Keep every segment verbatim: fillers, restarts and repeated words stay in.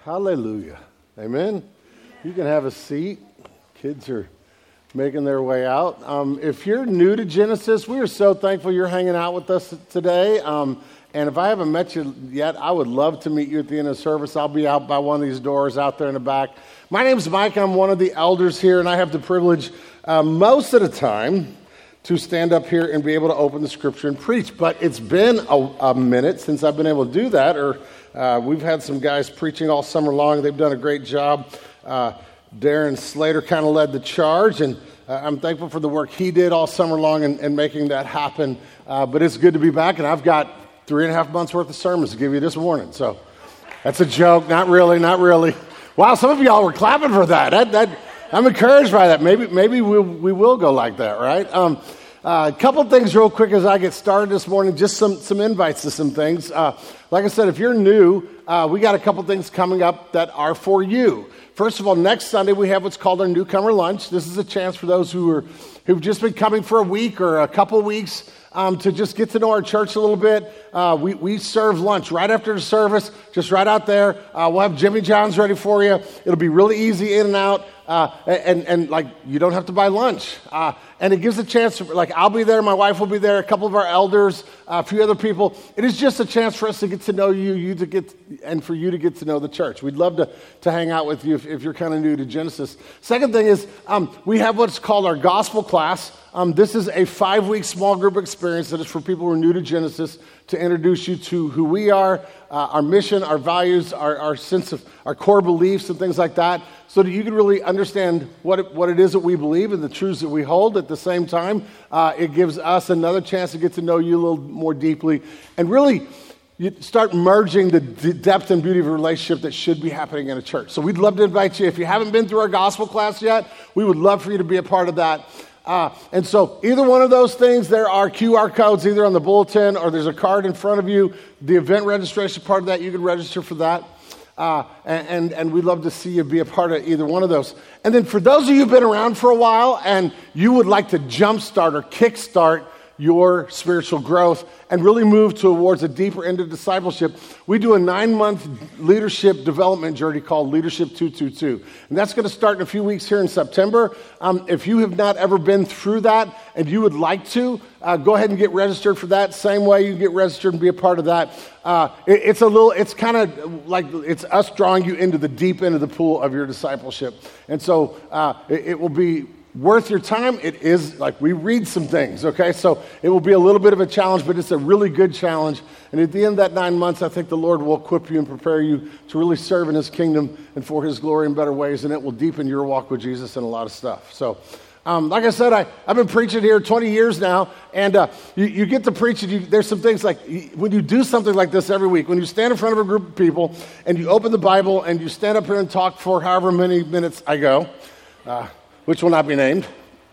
Hallelujah. Amen. You can have a seat. Kids are making their way out. Um, if you're new to Genesis, we are so thankful you're hanging out with us today. Um, and if I haven't met you yet, I would love to meet you at the end of the service. I'll be out by one of these doors out there in the back. My name's Mike. I'm one of the elders here, and I have the privilege uh, most of the time to stand up here and be able to open the scripture and preach. But it's been a, a minute since I've been able to do that, or uh, we've had some guys preaching all summer long. They've done a great job. Uh, Darren Slater kind of led the charge, and uh, I'm thankful for the work he did all summer long in, in making that happen. Uh, but it's good to be back, and I've got three and a half months worth of sermons to give you this morning. So that's a joke. Not really, not really. Wow, some of y'all were clapping for that. That, that I'm encouraged by that. Maybe maybe we, we will go like that, right? Um, uh, a couple things real quick as I get started this morning, just some, some invites to some things. Uh, like I said, if you're new, uh, we got a couple things coming up that are for you. First of all, next Sunday we have what's called our newcomer lunch. This is a chance for those who are who've just been coming for a week or a couple weeks um, to just get to know our church a little bit. Uh, we we serve lunch right after the service, just right out there. Uh, we'll have Jimmy John's ready for you. It'll be really easy in and out, uh, and and like you don't have to buy lunch. Uh, and it gives a chance. For, like I'll be there, my wife will be there, a couple of our elders, uh, a few other people. It is just a chance for us to get to know you, you to get, and for you to get to know the church. We'd love to to hang out with you if, if you're kind of new to Genesis. Second thing is um, we have what's called our gospel class. Um, this is a five-week small group experience that is for people who are new to Genesis to introduce you to who we are, uh, our mission, our values, our, our sense of our core beliefs and things like that, so that you can really understand what it, what it is that we believe and the truths that we hold. At the same time, uh, it gives us another chance to get to know you a little more deeply and really you start merging the d- depth and beauty of a relationship that should be happening in a church. So we'd love to invite you. If you haven't been through our gospel class yet, we would love for you to be a part of that. Uh, and so either one of those things, there are Q R codes either on the bulletin or there's a card in front of you. The event registration part of that, you can register for that. Uh, and, and, and we'd love to see you be a part of either one of those. And then for those of you who've been around for a while and you would like to jumpstart or kickstart your spiritual growth and really move towards a deeper end of discipleship, we do a nine-month leadership development journey called Leadership two two two. And that's going to start in a few weeks here in September. Um, if you have not ever been through that and you would like to, uh, go ahead and get registered for that. Same way you get registered and be a part of that. Uh, it, it's a little, it's kind of like it's us drawing you into the deep end of the pool of your discipleship. And so uh, it, it will be worth your time. It is like we read some things, okay? So it will be a little bit of a challenge, but it's a really good challenge. And at the end of that nine months, I think the Lord will equip you and prepare you to really serve in His kingdom and for His glory in better ways, and it will deepen your walk with Jesus and a lot of stuff. So, um, like I said, I, I've been preaching here twenty years now, and uh, you, you get to preach, and you, there's some things like when you do something like this every week, when you stand in front of a group of people, and you open the Bible, and you stand up here and talk for however many minutes I go, uh, which will not be named,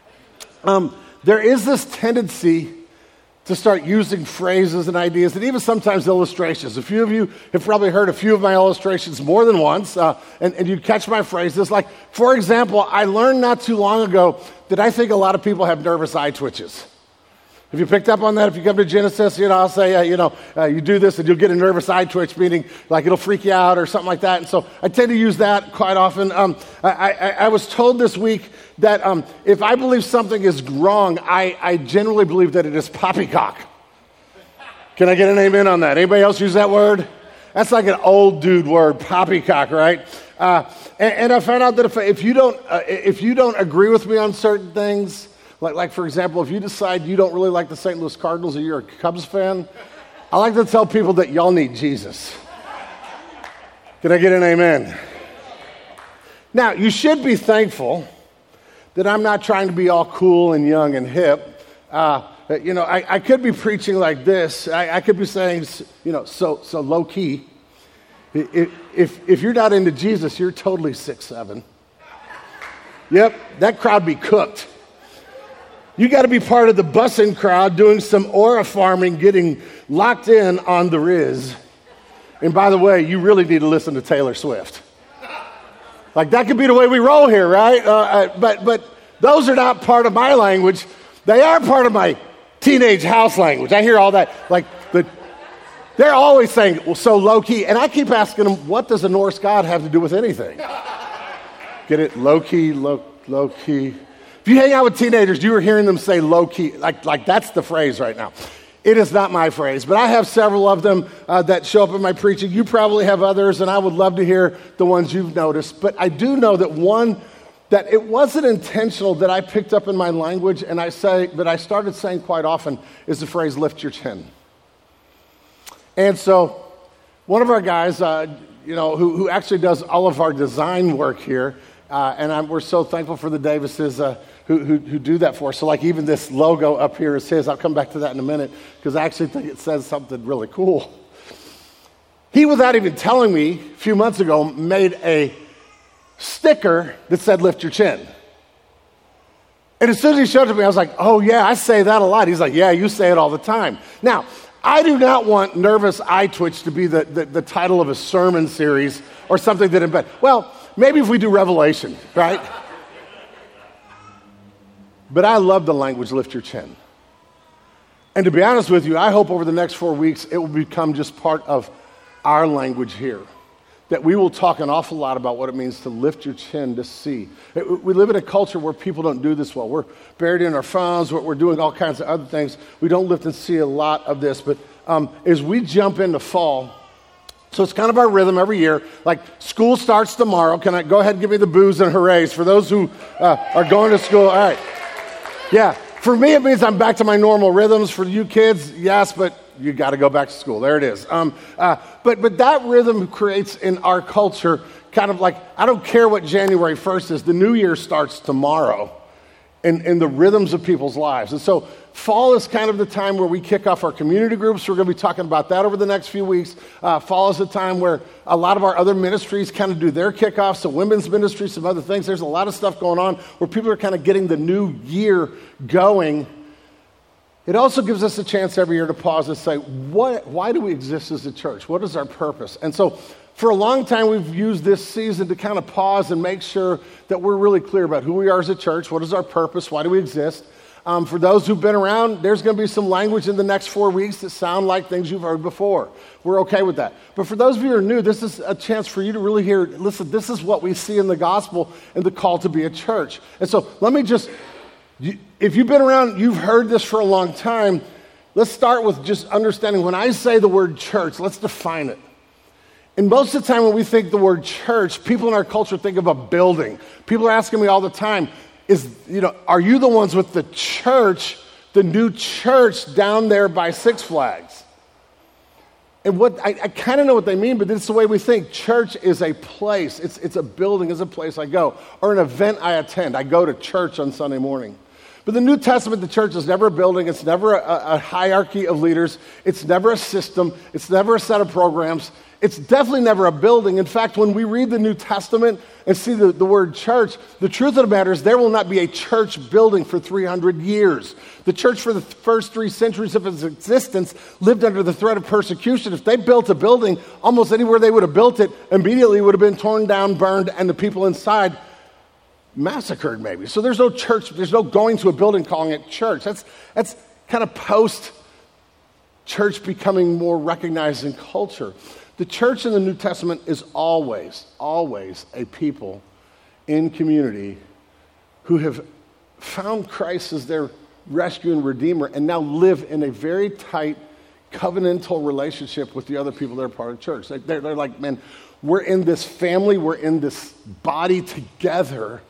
um, there is this tendency to start using phrases and ideas and even sometimes illustrations. A few of you have probably heard a few of my illustrations more than once, uh, and, and you catch my phrases. Like, for example, I learned not too long ago that I think a lot of people have nervous eye twitches. Have you picked up on that? If you come to Genesis, you know, I'll say, uh, you know, uh, you do this and you'll get a nervous eye twitch, meaning like it'll freak you out or something like that. And so I tend to use that quite often. Um, I, I, I was told this week that um, if I believe something is wrong, I, I generally believe that it is poppycock. Can I get an amen on that? Anybody else use that word? That's like an old dude word, poppycock, right? Uh, and, and I found out that if, if you don't uh, if you don't agree with me on certain things, Like, like, for example, if you decide you don't really like the Saint Louis Cardinals or you're a Cubs fan, I like to tell people that y'all need Jesus. Can I get an amen? Now, you should be thankful that I'm not trying to be all cool and young and hip. Uh, you know, I, I could be preaching like this. I, I could be saying, you know, so so low key. If, if, if you're not into Jesus, you're totally six seven. Yep, that crowd be cooked. You got to be part of the busing crowd doing some aura farming, getting locked in on the Riz. And by the way, you really need to listen to Taylor Swift. Like that could be the way we roll here, right? Uh, uh, but but those are not part of my language. They are part of my teenage house language. I hear all that, like the They're always saying, well, so low-key. And I keep asking them, what does a Norse god have to do with anything? Get it? Low-key, low, low-key. If you hang out with teenagers, you are hearing them say low-key. Like, like that's the phrase right now. It is not my phrase, but I have several of them uh, that show up in my preaching. You probably have others, and I would love to hear the ones you've noticed. But I do know that one, that it wasn't intentional that I picked up in my language, and I say, but I started saying quite often, is the phrase, lift your chin. And so one of our guys, uh, you know, who, who actually does all of our design work here, uh, and I'm, we're so thankful for the Davises uh, who, who, who do that for us. So like even this logo up here is his. I'll come back to that in a minute because I actually think it says something really cool. He, without even telling me, a few months ago, made a sticker that said, lift your chin. And as soon as he showed it to me, I was like, oh yeah, I say that a lot. He's like, yeah, you say it all the time. Now, I do not want Nervous Eye Twitch to be the, the, the title of a sermon series or something that embed. Well, maybe if we do Revelation, right? But I love the language, lift your chin. And to be honest with you, I hope over the next four weeks it will become just part of our language here. That we will talk an awful lot about what it means to lift your chin to see. It, we live in a culture where people don't do this well. We're buried in our phones. We're, we're doing all kinds of other things. We don't lift and see a lot of this. But um, as we jump into fall, so it's kind of our rhythm every year. Like school starts tomorrow. Can I go ahead and give me the boos and hoorays for those who uh, are going to school? All right. Yeah. For me, it means I'm back to my normal rhythms. For you kids, yes, but you got to go back to school. There it is. Um, uh, but but that rhythm creates in our culture kind of like, I don't care what January first is. The new year starts tomorrow in, in the rhythms of people's lives. And so fall is kind of the time where we kick off our community groups. We're going to be talking about that over the next few weeks. Uh, fall is the time where a lot of our other ministries kind of do their kickoffs. So women's ministry, some other things. There's a lot of stuff going on where people are kind of getting the new year going. It also gives us a chance every year to pause and say, what, why do we exist as a church? What is our purpose? And so for a long time, we've used this season to kind of pause and make sure that we're really clear about who we are as a church. What is our purpose? Why do we exist? Um, for those who've been around, there's going to be some language in the next four weeks that sound like things you've heard before. We're okay with that. But for those of you who are new, this is a chance for you to really hear, listen, this is what we see in the gospel and the call to be a church. And so let me just... You, if you've been around, you've heard this for a long time. Let's start with just understanding when I say the word church, let's define it. And most of the time when we think the word church, people in our culture think of a building. People are asking me all the time, is, you know, are you the ones with the church, the new church down there by Six Flags? And what I, I kind of know what they mean, but it's the way we think. Church is a place. It's, it's a building, it's a place I go. Or an event I attend. I go to church on Sunday morning. But the New Testament, the church is never a building. It's never a, a hierarchy of leaders. It's never a system. It's never a set of programs. It's definitely never a building. In fact, when we read the New Testament and see the, the word church, the truth of the matter is there will not be a church building for three hundred years. The church for the first three centuries of its existence lived under the threat of persecution. If they built a building, almost anywhere they would have built it, immediately would have been torn down, burned, and the people inside massacred maybe. So there's no church, there's no going to a building calling it church. That's, that's kind of post-church becoming more recognized in culture. The church in the New Testament is always, always a people in community who have found Christ as their rescue and redeemer and now live in a very tight covenantal relationship with the other people that are part of the church. They're, they're like, man, we're in this family, we're in this body together.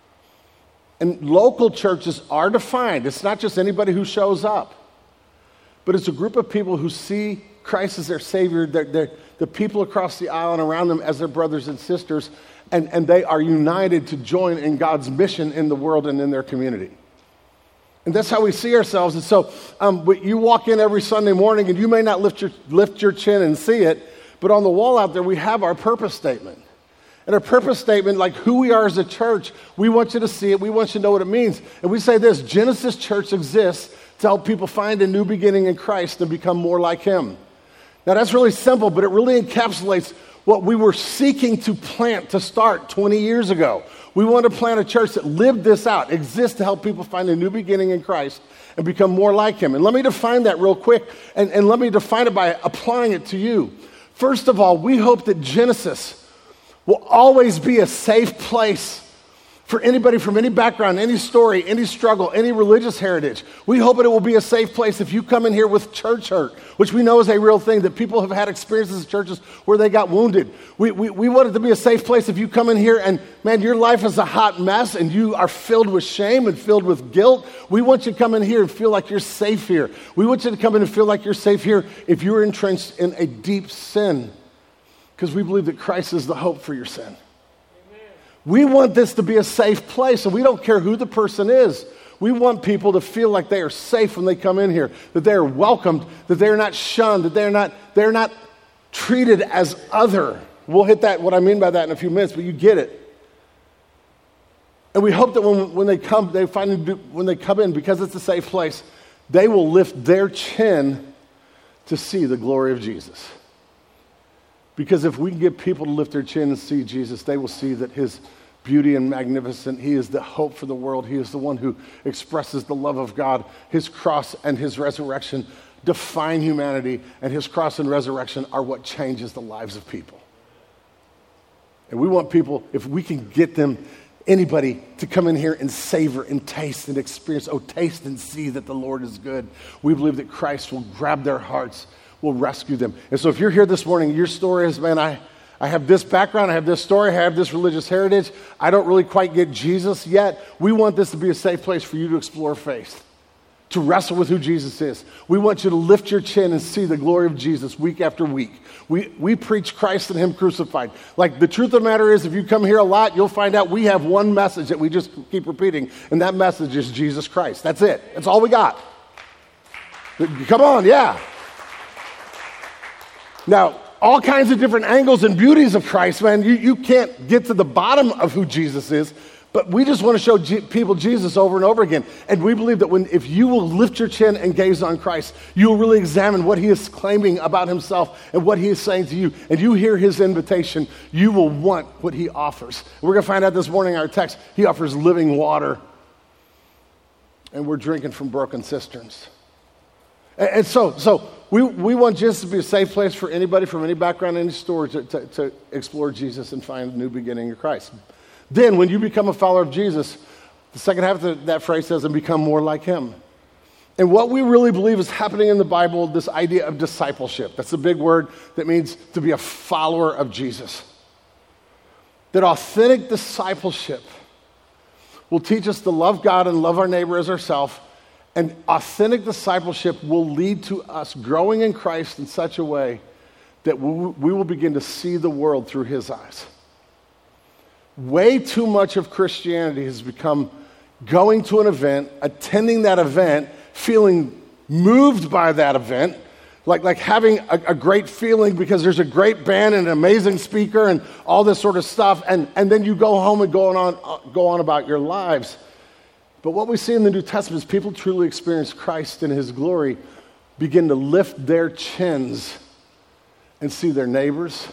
And local churches are defined. It's not just anybody who shows up, but it's a group of people who see Christ as their Savior, they're, they're, the people across the aisle and around them as their brothers and sisters, and, and they are united to join in God's mission in the world and in their community. And that's how we see ourselves. And so um, you walk in every Sunday morning, and you may not lift your, lift your chin and see it, but on the wall out there, we have our purpose statement. And our purpose statement, like who we are as a church, we want you to see it. We want you to know what it means. And we say this, Genesis Church exists to help people find a new beginning in Christ and become more like Him. Now, that's really simple, but it really encapsulates what we were seeking to plant, to start twenty years ago. We wanted to plant a church that lived this out, exists to help people find a new beginning in Christ and become more like him. And let me define that real quick, and, and let me define it by applying it to you. First of all, we hope that Genesis will always be a safe place for anybody from any background, any story, any struggle, any religious heritage. We hope that it will be a safe place if you come in here with church hurt, which we know is a real thing, that people have had experiences in churches where they got wounded. We, we, we want it to be a safe place if you come in here and, man, your life is a hot mess and you are filled with shame and filled with guilt. We want you to come in here and feel like you're safe here. We want you to come in and feel like you're safe here if you're entrenched in a deep sin, because we believe that Christ is the hope for your sin. We want this to be a safe place, and we don't care who the person is. We want people to feel like they are safe when they come in here, that they are welcomed, that they're not shunned, that they're not, they're not treated as other. We'll hit that, what I mean by that in a few minutes, but you get it. And we hope that when, when they come, they find when they come in, because it's a safe place, they will lift their chin to see the glory of Jesus. Because if we can get people to lift their chin and see Jesus, they will see that his beauty and magnificent, he is the hope for the world. He is the one who expresses the love of God. His cross and his resurrection define humanity, and his cross and resurrection are what changes the lives of people. And we want people, if we can get them, anybody, to come in here and savor and taste and experience, oh, taste and see that the Lord is good. We believe that Christ will grab their hearts, will rescue them. And so if you're here this morning, your story is, man, I, I have this background, I have this story, I have this religious heritage, I don't really quite get Jesus yet. We want this to be a safe place for you to explore faith, to wrestle with who Jesus is. We want you to lift your chin and see the glory of Jesus week after week. We, we preach Christ and him crucified. Like, the truth of the matter is, if you come here a lot, you'll find out we have one message that we just keep repeating, and that message is Jesus Christ. That's it. That's all we got. Come on, yeah. Now, all kinds of different angles and beauties of Christ, man. You, you can't get to the bottom of who Jesus is, but we just want to show G- people Jesus over and over again. And we believe that when, if you will lift your chin and gaze on Christ, you will really examine what he is claiming about himself and what he is saying to you, and you hear his invitation, you will want what he offers. We're going to find out this morning in our text, he offers living water, and we're drinking from broken cisterns. And, and so, so we, we want Jesus to be a safe place for anybody from any background, any story, to, to, to explore Jesus and find a new beginning in Christ. Then, when you become a follower of Jesus, the second half of that phrase says, and become more like him. And what we really believe is happening in the Bible, this idea of discipleship. That's a big word that means to be a follower of Jesus. That authentic discipleship will teach us to love God and love our neighbor as ourselves. And authentic discipleship will lead to us growing in Christ in such a way that we will begin to see the world through his eyes. Way too much of Christianity has become going to an event, attending that event, feeling moved by that event, like, like having a, a great feeling because there's a great band and an amazing speaker and all this sort of stuff, and, and then you go home and go on, go on about your lives. But what we see in the New Testament is people truly experience Christ in his glory, begin to lift their chins and see their neighbors.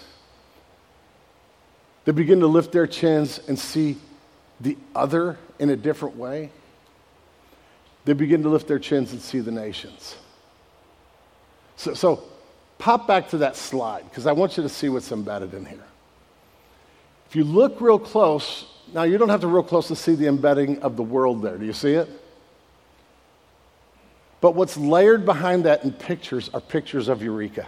They begin to lift their chins and see the other in a different way. They begin to lift their chins and see the nations. So, so pop back to that slide, because I want you to see what's embedded in here. If you look real close, now you don't have to real close to see the embedding of the world there. Do you see it? But what's layered behind that in pictures are pictures of Eureka.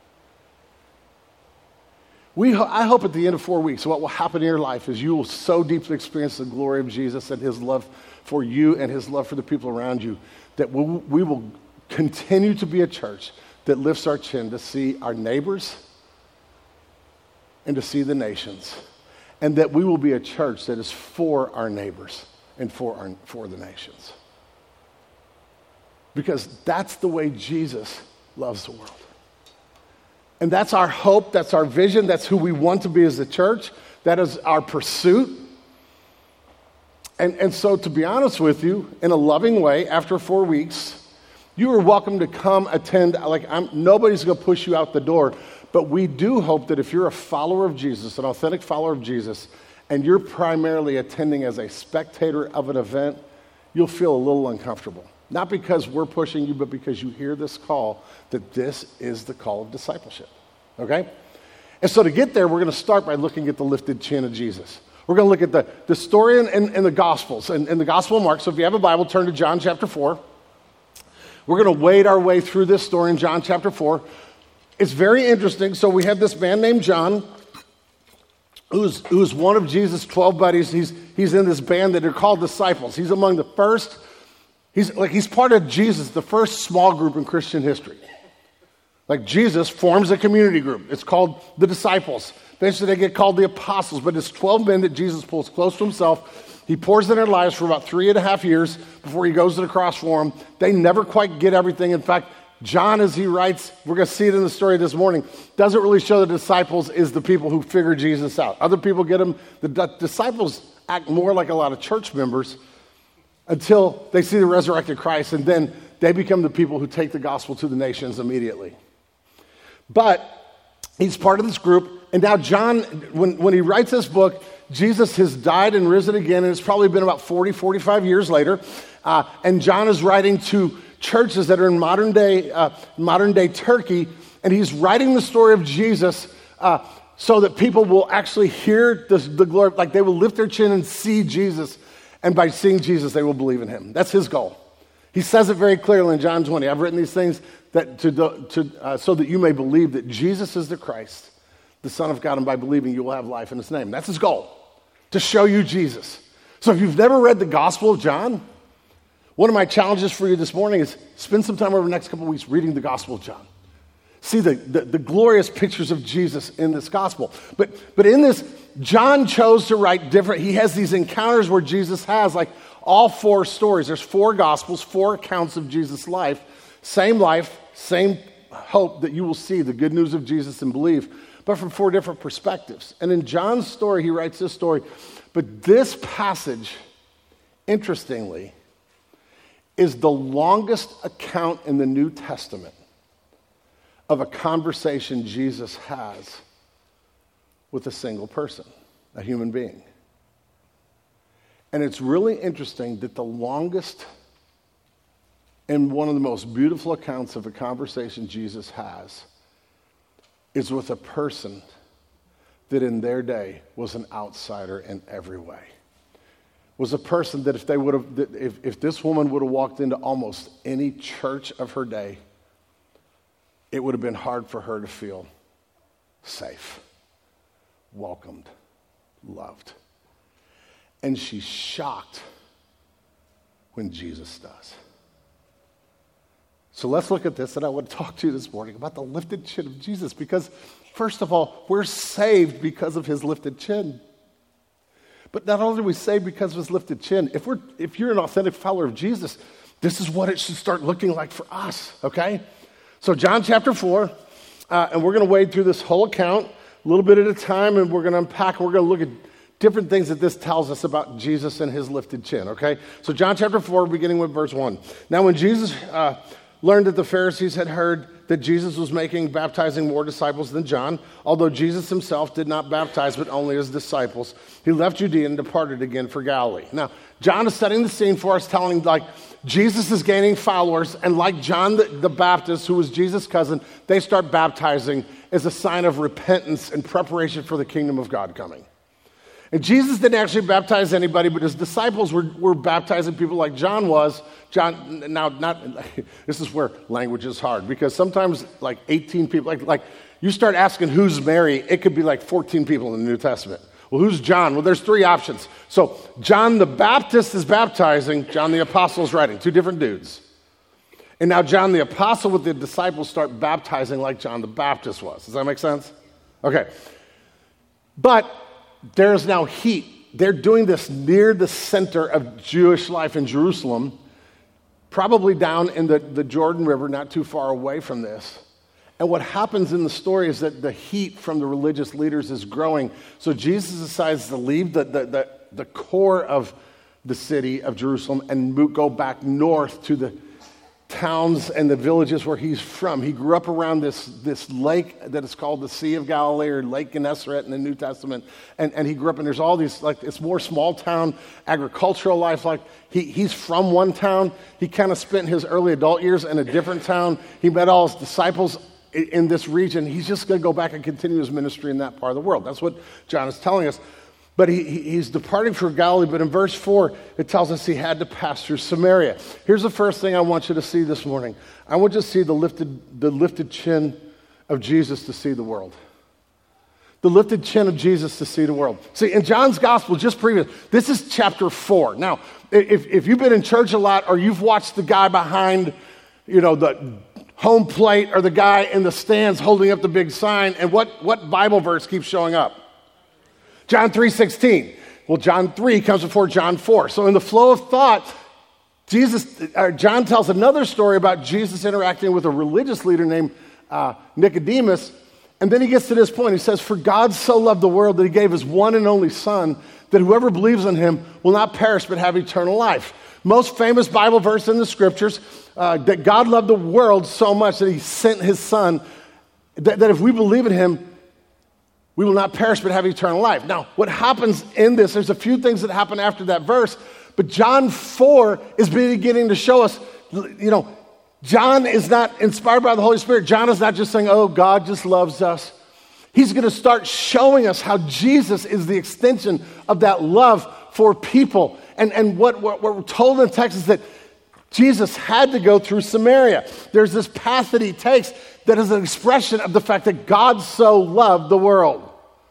We, I hope at the end of four weeks, what will happen in your life is you will so deeply experience the glory of Jesus and his love for you and his love for the people around you that we, we will continue to be a church that lifts our chin to see our neighbors and to see the nations, and that we will be a church that is for our neighbors and for, our, for the nations. Because that's the way Jesus loves the world. And that's our hope, that's our vision, that's who we want to be as a church. That is our pursuit. And, and so, to be honest with you, in a loving way, after four weeks, you are welcome to come attend. Like, I'm, nobody's going to push you out the door. But we do hope that if you're a follower of Jesus, an authentic follower of Jesus, and you're primarily attending as a spectator of an event, you'll feel a little uncomfortable. Not because we're pushing you, but because you hear this call that this is the call of discipleship, okay? And so to get there, we're going to start by looking at the lifted chin of Jesus. We're going to look at the, the story in, in, in the Gospels, and in, in the Gospel of Mark. So if you have a Bible, turn to John chapter four. We're going to wade our way through this story in John chapter four. It's very interesting. So we have this man named John, who's, who's one of Jesus' twelve buddies. He's, he's in this band that are called disciples. He's among the first, he's like he's part of Jesus, the first small group in Christian history. Like Jesus forms a community group. It's called the disciples. Eventually they get called the apostles, but it's twelve men that Jesus pulls close to himself. He pours in their lives for about three and a half years before he goes to the cross for them. They never quite get everything. In fact, John, as he writes, we're going to see it in the story this morning, doesn't really show the disciples is the people who figure Jesus out. Other people get him. The d- disciples act more like a lot of church members until they see the resurrected Christ, and then they become the people who take the gospel to the nations immediately. But he's part of this group, and now John, when, when he writes this book, Jesus has died and risen again, and it's probably been about forty, forty-five years later, uh, and John is writing to churches that are in modern day, uh, modern day Turkey, and he's writing the story of Jesus uh, so that people will actually hear the, the glory, like they will lift their chin and see Jesus, and by seeing Jesus, they will believe in him. That's his goal. He says it very clearly in John twenty. I've written these things that to, to uh, so that you may believe that Jesus is the Christ, the Son of God, and by believing you will have life in his name. That's his goal, to show you Jesus. So if you've never read the Gospel of John, one of my challenges for you this morning is spend some time over the next couple of weeks reading the Gospel of John. See the, the, the glorious pictures of Jesus in this Gospel. But, but in this, John chose to write different. He has these encounters where Jesus has like all four stories. There's four Gospels, four accounts of Jesus' life. Same life, same hope that you will see the good news of Jesus and believe, but from four different perspectives. And in John's story, he writes this story. But this passage, interestingly, is the longest account in the New Testament of a conversation Jesus has with a single person, a human being. And it's really interesting that the longest and one of the most beautiful accounts of a conversation Jesus has is with a person that in their day was an outsider in every way. Was a person that if they would have, that if, if this woman would have walked into almost any church of her day, it would have been hard for her to feel safe, welcomed, loved. And she's shocked when Jesus does. So let's look at this, and I want to talk to you this morning about the lifted chin of Jesus, because first of all, we're saved because of his lifted chin. But not only are we saved because of his lifted chin, if we're if you're an authentic follower of Jesus, this is what it should start looking like for us, okay? So John chapter four, uh, and we're going to wade through this whole account a little bit at a time, and we're going to unpack, we're going to look at different things that this tells us about Jesus and his lifted chin, okay? So John chapter four, beginning with verse one. Now when Jesus uh, learned that the Pharisees had heard that Jesus was making, baptizing more disciples than John, although Jesus himself did not baptize, but only his disciples, he left Judea and departed again for Galilee. Now, John is setting the scene for us, telling like Jesus is gaining followers, and like John the, the Baptist, who was Jesus' cousin, they start baptizing as a sign of repentance and preparation for the kingdom of God coming. And Jesus didn't actually baptize anybody, but his disciples were, were baptizing people like John was. John, now, not this is where language is hard, because sometimes like eighteen people, like, like you start asking who's Mary, it could be like fourteen people in the New Testament. Well, who's John? Well, there's three options. So John the Baptist is baptizing, John the Apostle is writing, two different dudes. And now John the Apostle with the disciples start baptizing like John the Baptist was. Does that make sense? Okay. But there's now heat. They're doing this near the center of Jewish life in Jerusalem, probably down in the, the Jordan River, not too far away from this. And what happens in the story is that the heat from the religious leaders is growing. So Jesus decides to leave the, the, the, the core of the city of Jerusalem and move, go back north to the towns and the villages where he's from. He grew up around this, this lake that is called the Sea of Galilee, or Lake Gennesaret in the New Testament. And, and he grew up, and there's all these, like, it's more small town agricultural life. Like, he, he's from one town. He kind of spent his early adult years in a different town. He met all his disciples in, in this region. He's just going to go back and continue his ministry in that part of the world. That's what John is telling us. But he, he's departing for Galilee, but in verse four, it tells us he had to pass through Samaria. Here's the first thing I want you to see this morning. I want you to see the lifted, the lifted chin of Jesus to see the world. The lifted chin of Jesus to see the world. See, in John's gospel, just previous, this is chapter four. Now, if, if you've been in church a lot, or you've watched the guy behind, you know, the home plate, or the guy in the stands holding up the big sign, and what, what Bible verse keeps showing up? John three sixteen. Well, John three comes before John four. So in the flow of thought, Jesus, uh, John tells another story about Jesus interacting with a religious leader named uh, Nicodemus. And then he gets to this point. He says, "For God so loved the world that he gave his one and only Son, that whoever believes in him will not perish but have eternal life." Most famous Bible verse in the scriptures, uh, that God loved the world so much that he sent his Son, that, that if we believe in him, we will not perish but have eternal life. Now, what happens in this, there's a few things that happen after that verse, but John four is beginning to show us, you know, John is not inspired by the Holy Spirit. John is not just saying, oh, God just loves us. He's going to start showing us how Jesus is the extension of that love for people. And, and what, what, what we're told in the text is that Jesus had to go through Samaria. There's this path that he takes that is an expression of the fact that God so loved the world.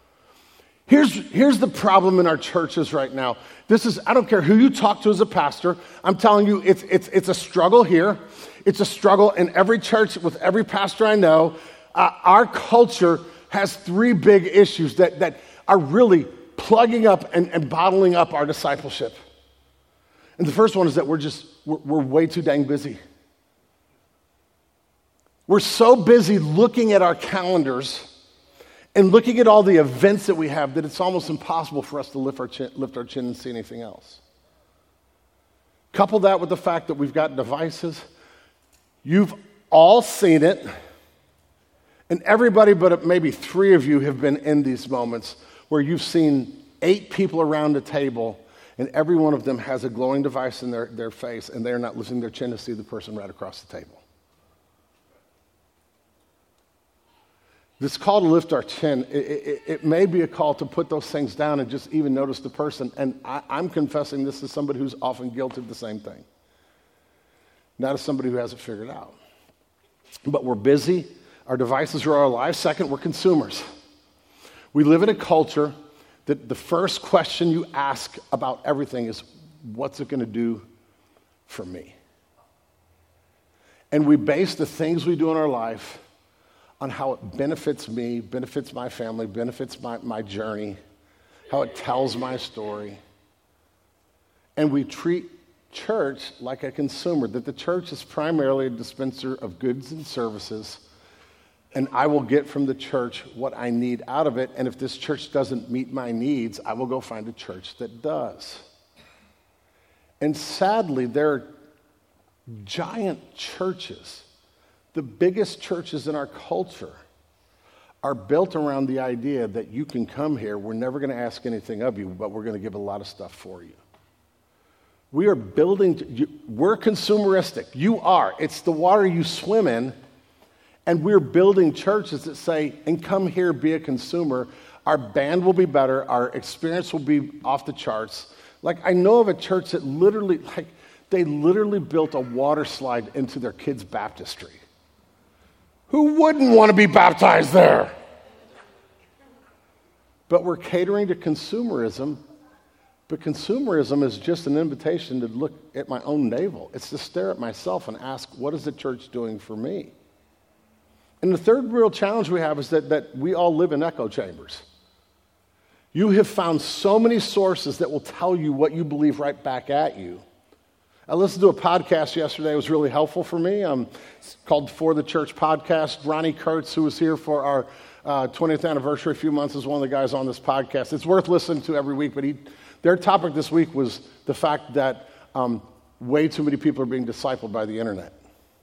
Here's, here's the problem in our churches right now. This is, I don't care who you talk to as a pastor, I'm telling you, it's, it's, it's a struggle here. It's a struggle in every church with every pastor I know. Uh, our culture has three big issues that, that are really plugging up and, and bottling up our discipleship. And the first one is that we're just, we're, we're way too dang busy. We're so busy looking at our calendars and looking at all the events that we have that it's almost impossible for us to lift our chin, lift our chin and see anything else. Couple that with the fact that we've got devices. You've all seen it, and everybody but maybe three of you have been in these moments where you've seen eight people around a table, and every one of them has a glowing device in their, their face, and they're not lifting their chin to see the person right across the table. This call to lift our chin, it, it, it may be a call to put those things down and just even notice the person. And I, I'm confessing this as somebody who's often guilty of the same thing. Not as somebody who hasn't figured out. But we're busy. Our devices are our lives. Second, we're consumers. We live in a culture that the first question you ask about everything is, what's it going to do for me? And we base the things we do in our life on how it benefits me, benefits my family, benefits my, my journey, how it tells my story. And we treat church like a consumer, that the church is primarily a dispenser of goods and services, and I will get from the church what I need out of it, and if this church doesn't meet my needs, I will go find a church that does. And sadly, there are giant churches. The biggest churches in our culture are built around the idea that you can come here, we're never going to ask anything of you, but we're going to give a lot of stuff for you. We are building, we're consumeristic. You are. It's the water you swim in, and we're building churches that say, and come here, be a consumer. Our band will be better. Our experience will be off the charts. Like, I know of a church that literally, like, they literally built a water slide into their kids' baptistry. Who wouldn't want to be baptized there? But we're catering to consumerism, but consumerism is just an invitation to look at my own navel. It's to stare at myself and ask, what is the church doing for me? And the third real challenge we have is that, that we all live in echo chambers. You have found so many sources that will tell you what you believe right back at you. I listened to a podcast yesterday. It was really helpful for me. Um, it's called For the Church Podcast. Ronnie Kurtz, who was here for our uh, twentieth anniversary a few months, is one of the guys on this podcast. It's worth listening to every week, but he, their topic this week was the fact that um, way too many people are being discipled by the internet.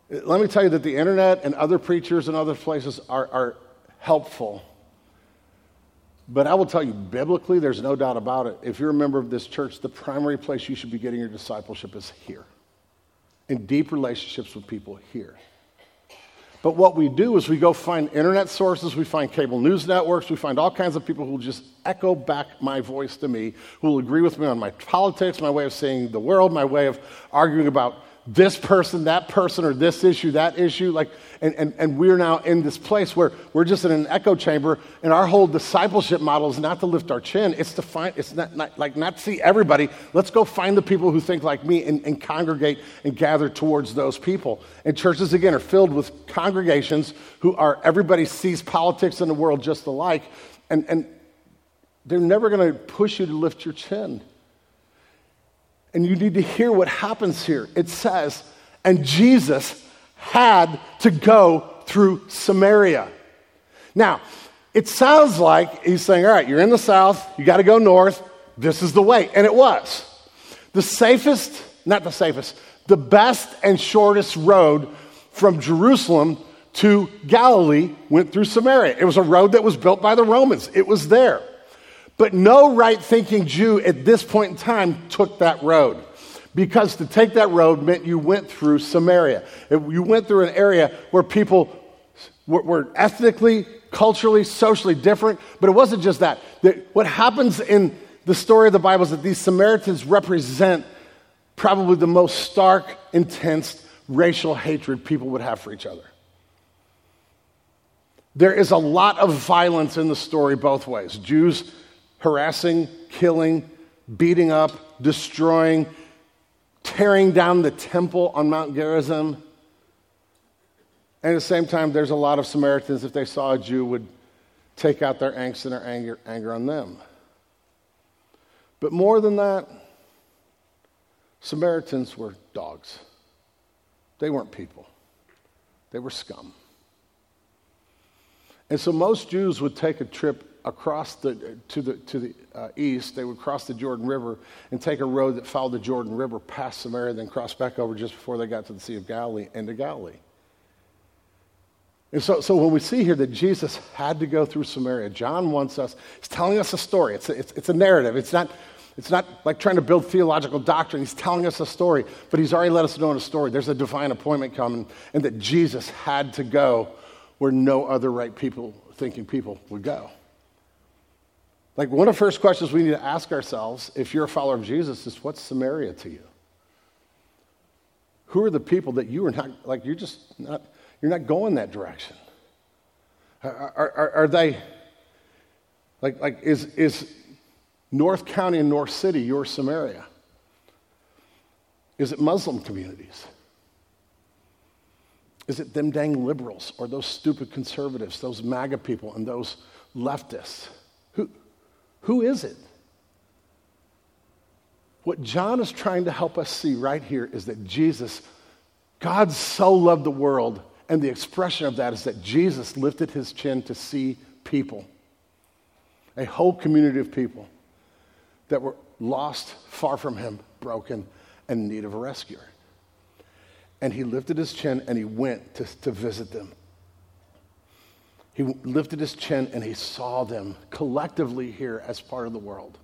Let me tell you that the internet and other preachers and other places are, are helpful. But I will tell you, biblically, there's no doubt about it. If you're a member of this church, the primary place you should be getting your discipleship is here. In deep relationships with people here. But what we do is we go find internet sources, we find cable news networks, we find all kinds of people who will just echo back my voice to me, who will agree with me on my politics, my way of seeing the world, my way of arguing about this person, that person, or this issue, that issue. Like, and, and, and we're now in this place where we're just in an echo chamber, and our whole discipleship model is not to lift our chin. It's to find, it's not, not like not see everybody. Let's go find the people who think like me and, and congregate and gather towards those people. And churches, again, are filled with congregations who are, everybody sees politics in the world just alike, and, and they're never going to push you to lift your chin. And you need to hear what happens here. It says, and Jesus had to go through Samaria. Now, it sounds like he's saying, all right, you're in the south, you got to go north, this is the way. And it was. The safest, not the safest, the best and shortest road from Jerusalem to Galilee went through Samaria. It was a road that was built by the Romans. It was there. But no right-thinking Jew at this point in time took that road, because to take that road meant you went through Samaria. You went through an area where people were, were ethnically, culturally, socially different, but it wasn't just that. What happens in the story of the Bible is that these Samaritans represent probably the most stark, intense racial hatred people would have for each other. There is a lot of violence in the story both ways. Jews harassing, killing, beating up, destroying, tearing down the temple on Mount Gerizim. And at the same time, there's a lot of Samaritans, if they saw a Jew, would take out their angst and their anger, anger on them. But more than that, Samaritans were dogs. They weren't people. They were scum. And so most Jews would take a trip across the to the to the uh, east. They would cross the Jordan River and take a road that followed the Jordan River past Samaria, then cross back over just before they got to the Sea of Galilee and to Galilee. And so, so when we see here that Jesus had to go through Samaria, John wants us, he's telling us a story. It's a, it's, it's a narrative. It's not, it's not like trying to build theological doctrine. He's telling us a story, but he's already let us know in a story. There's a divine appointment coming, and that Jesus had to go where no other right people, thinking people would go. Like, one of the first questions we need to ask ourselves, if you're a follower of Jesus, is what's Samaria to you? Who are the people that you are not, like, you're just not, you're not going that direction? Are, are, are they, like, like is, is North County and North City your Samaria? Is it Muslim communities? Is it them dang liberals or those stupid conservatives, those MAGA people and those leftists? Who, who is it? What John is trying to help us see right here is that Jesus, God so loved the world, and the expression of that is that Jesus lifted his chin to see people, a whole community of people that were lost, far from him, broken, and in need of a rescuer. And he lifted his chin and he went to, to visit them. He lifted his chin and he saw them collectively here as part of the world.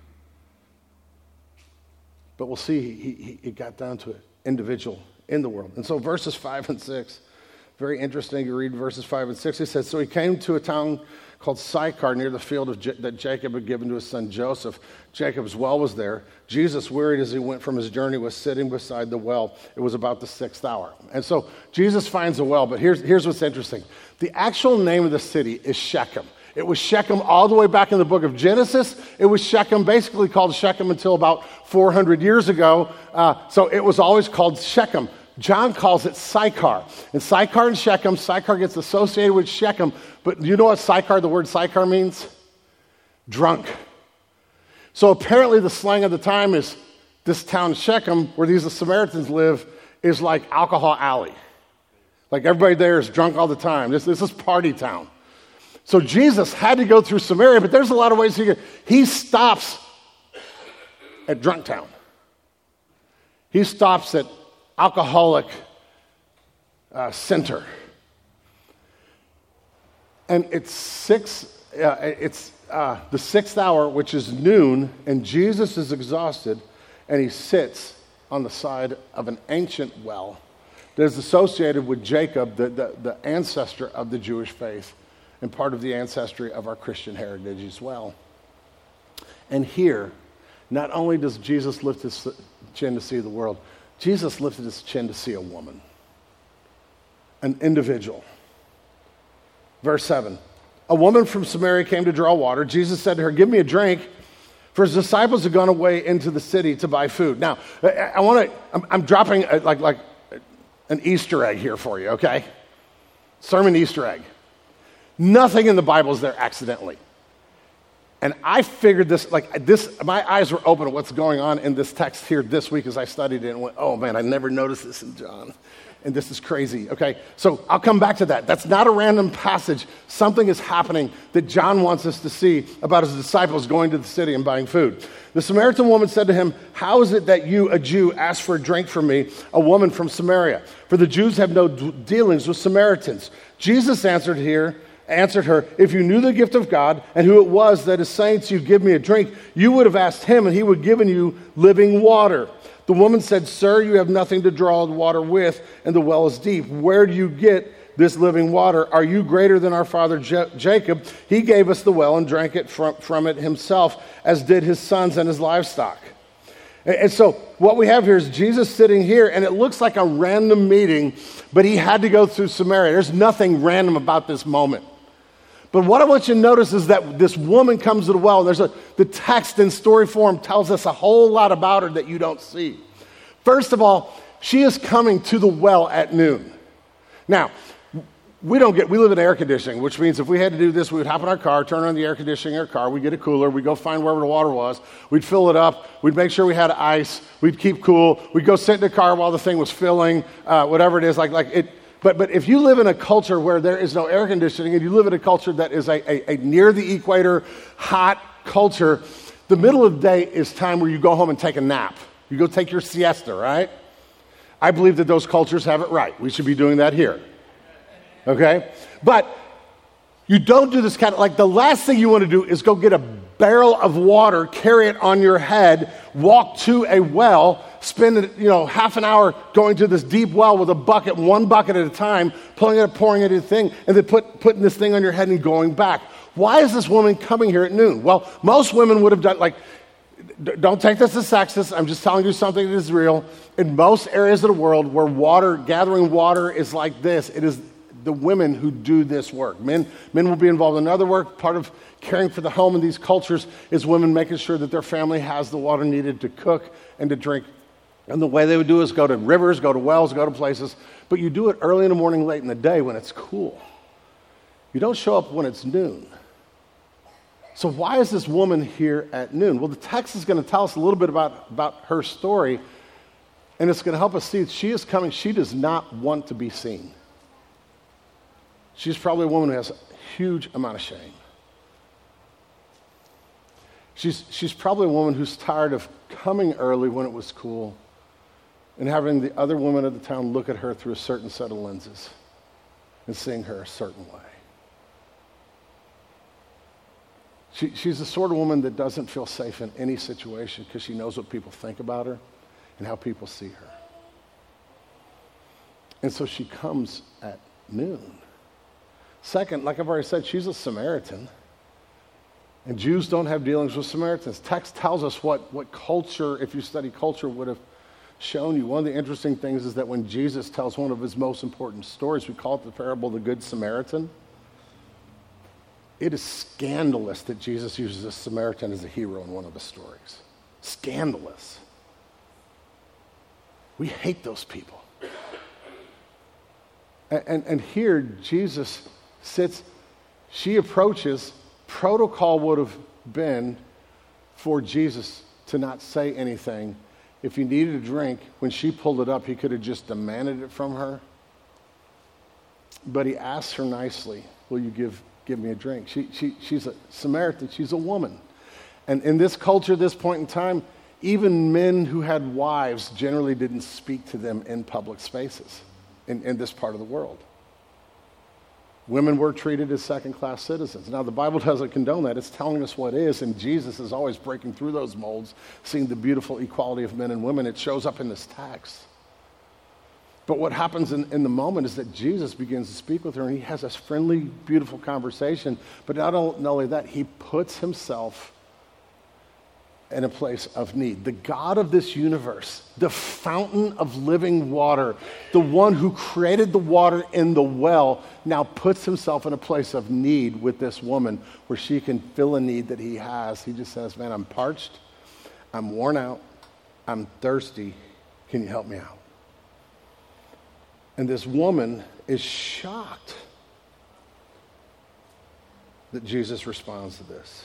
But we'll see, he, he, he got down to an individual in the world. And so verses five and six, very interesting. You read verses five and six. It says, so he came to a town called Sychar near the field of J- that Jacob had given to his son Joseph. Jacob's well was there. Jesus, wearied as he went from his journey, was sitting beside the well. It was about the sixth hour. And so Jesus finds a well, but here's, here's what's interesting. The actual name of the city is Shechem. It was Shechem all the way back in the book of Genesis. It was Shechem, basically called Shechem until about four hundred years ago. Uh, so it was always called Shechem. John calls it Sychar. And Sychar and Shechem, Sychar gets associated with Shechem. But you know what Sychar, the word Sychar means? Drunk. So apparently the slang of the time is this town Shechem, where these Samaritans live, is like alcohol alley. Like everybody there is drunk all the time. This, this is party town. So Jesus had to go through Samaria, but there's a lot of ways he could. He stops at drunk town. He stops at alcoholic uh, center. And it's six, uh, it's uh, the sixth hour, which is noon, and Jesus is exhausted, and he sits on the side of an ancient well that is associated with Jacob, the, the, the ancestor of the Jewish faith, and part of the ancestry of our Christian heritage as well. And here, not only does Jesus lift his chin to see the world, Jesus lifted his chin to see a woman, an individual. Verse seven, a woman from Samaria came to draw water. Jesus said to her, give me a drink, for his disciples had gone away into the city to buy food. Now, I, I want to, I'm, I'm dropping a, like, like an Easter egg here for you, okay? Sermon Easter egg. Nothing in the Bible is there accidentally. And I figured this, like this, my eyes were open to what's going on in this text here this week as I studied it and went, oh man, I never noticed this in John. And this is crazy, okay? So I'll come back to that. That's not a random passage. Something is happening that John wants us to see about his disciples going to the city and buying food. The Samaritan woman said to him, how is it that you, a Jew, ask for a drink from me, a woman from Samaria? For the Jews have no d- dealings with Samaritans. Jesus answered here, answered her, if you knew the gift of God and who it was that is saying to you, give me a drink, you would have asked him and he would have given you living water. The woman said, sir, you have nothing to draw water with, and the well is deep. Where do you get this living water? Are you greater than our father J- Jacob? He gave us the well and drank it from, from it himself, as did his sons and his livestock. And, and so what we have here is Jesus sitting here, and it looks like a random meeting, but he had to go through Samaria. There's nothing random about this moment. But what I want you to notice is that this woman comes to the well. There's a, the text in story form tells us a whole lot about her that you don't see. First of all, she is coming to the well at noon. Now, we don't get, we live in air conditioning, which means if we had to do this, we would hop in our car, turn on the air conditioning in our car, we'd get a cooler, we'd go find wherever the water was, we'd fill it up, we'd make sure we had ice, we'd keep cool, we'd go sit in the car while the thing was filling, uh, whatever it is, like, like it. But but if you live in a culture where there is no air conditioning and you live in a culture that is a, a, a near the equator, hot culture, the middle of the day is time where you go home and take a nap. You go take your siesta, right? I believe that those cultures have it right. We should be doing that here. Okay? But you don't do this kind of, like the last thing you want to do is go get a barrel of water, carry it on your head, walk to a well, spend you know half an hour going to this deep well with a bucket, one bucket at a time, pulling it, pouring it in a thing, and then put, putting this thing on your head and going back. Why is this woman coming here at noon? Well, most women would have done, like, d- don't take this as sexist. I'm just telling you something that is real. In most areas of the world where water, gathering water is like this, it is the women who do this work. Men, men will be involved in other work. Part of caring for the home in these cultures is women making sure that their family has the water needed to cook and to drink. And the way they would do is go to rivers, go to wells, go to places. But you do it early in the morning, late in the day when it's cool. You don't show up when it's noon. So why is this woman here at noon? Well, the text is going to tell us a little bit about, about her story, and it's going to help us see she is coming. She does not want to be seen. She's probably a woman who has a huge amount of shame. She's, she's probably a woman who's tired of coming early when it was cool and having the other women of the town look at her through a certain set of lenses and seeing her a certain way. She, she's the sort of woman that doesn't feel safe in any situation because she knows what people think about her and how people see her. And so she comes at noon. Second, like I've already said, she's a Samaritan. And Jews don't have dealings with Samaritans. Text tells us what, what culture, if you study culture, would have shown you. One of the interesting things is that when Jesus tells one of his most important stories, we call it the parable of the Good Samaritan. It is scandalous that Jesus uses a Samaritan as a hero in one of the stories. Scandalous. We hate those people. And, and, and here, Jesus sits, she approaches. Protocol would have been for Jesus to not say anything. If he needed a drink, when she pulled it up, he could have just demanded it from her. But he asked her nicely, will you give, give me a drink? She, she, she's a Samaritan. She's a woman. And in this culture, this point in time, even men who had wives generally didn't speak to them in public spaces. in, in this part of the world. Women were treated as second-class citizens. Now, the Bible doesn't condone that. It's telling us what is, and Jesus is always breaking through those molds, seeing the beautiful equality of men and women. It shows up in this text. But what happens in, in the moment is that Jesus begins to speak with her, and he has this friendly, beautiful conversation. But not only that, he puts himself in a place of need. The God of this universe, the fountain of living water, the one who created the water in the well, now puts himself in a place of need with this woman where she can fill a need that he has. He just says, man, I'm parched, I'm worn out, I'm thirsty. Can you help me out? And this woman is shocked that Jesus responds to this.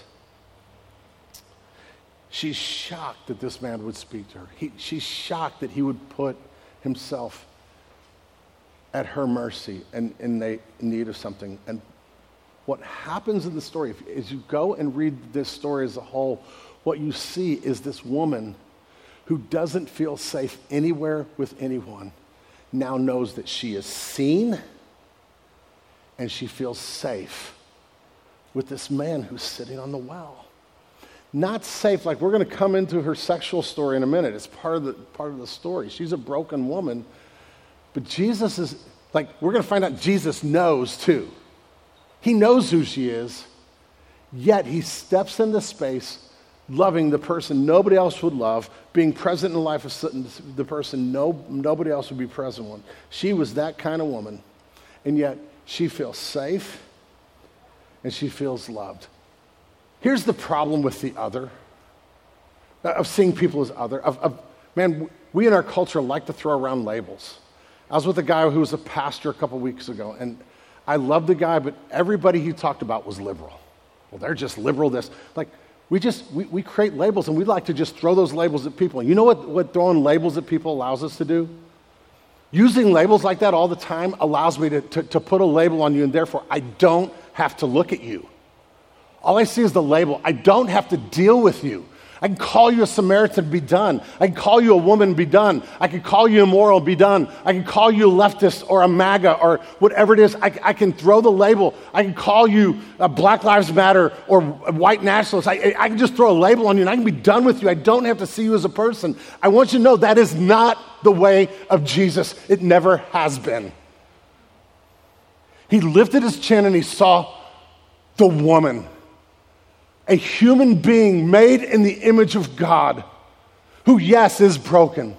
She's shocked that this man would speak to her. He, she's shocked that he would put himself at her mercy and in need of something. And what happens in the story, if, as you go and read this story as a whole, what you see is this woman who doesn't feel safe anywhere with anyone now knows that she is seen and she feels safe with this man who's sitting on the well. Not safe, like we're going to come into her sexual story in a minute. It's part of the part of the story. She's a broken woman, but Jesus is, like, we're going to find out Jesus knows too. He knows who she is, yet he steps into space loving the person nobody else would love, being present in the life of the person no, nobody else would be present with. She was that kind of woman, and yet she feels safe and she feels loved. Here's the problem with the other, of seeing people as other. Of, of, man, we in our culture like to throw around labels. I was with a guy who was a pastor a couple weeks ago, and I loved the guy, but everybody he talked about was liberal. Well, they're just liberal this. Like, we just, we, we create labels, and we like to just throw those labels at people. And you know what, what throwing labels at people allows us to do? Using labels like that all the time allows me to, to, to put a label on you, and therefore I don't have to look at you. All I see is the label. I don't have to deal with you. I can call you a Samaritan and be done. I can call you a woman and be done. I can call you immoral and be done. I can call you a leftist or a MAGA or whatever it is. I, I can throw the label. I can call you a Black Lives Matter or a white nationalist. I, I can just throw a label on you and I can be done with you. I don't have to see you as a person. I want you to know that is not the way of Jesus. It never has been. He lifted his chin and he saw the woman. A human being made in the image of God, who, yes, is broken.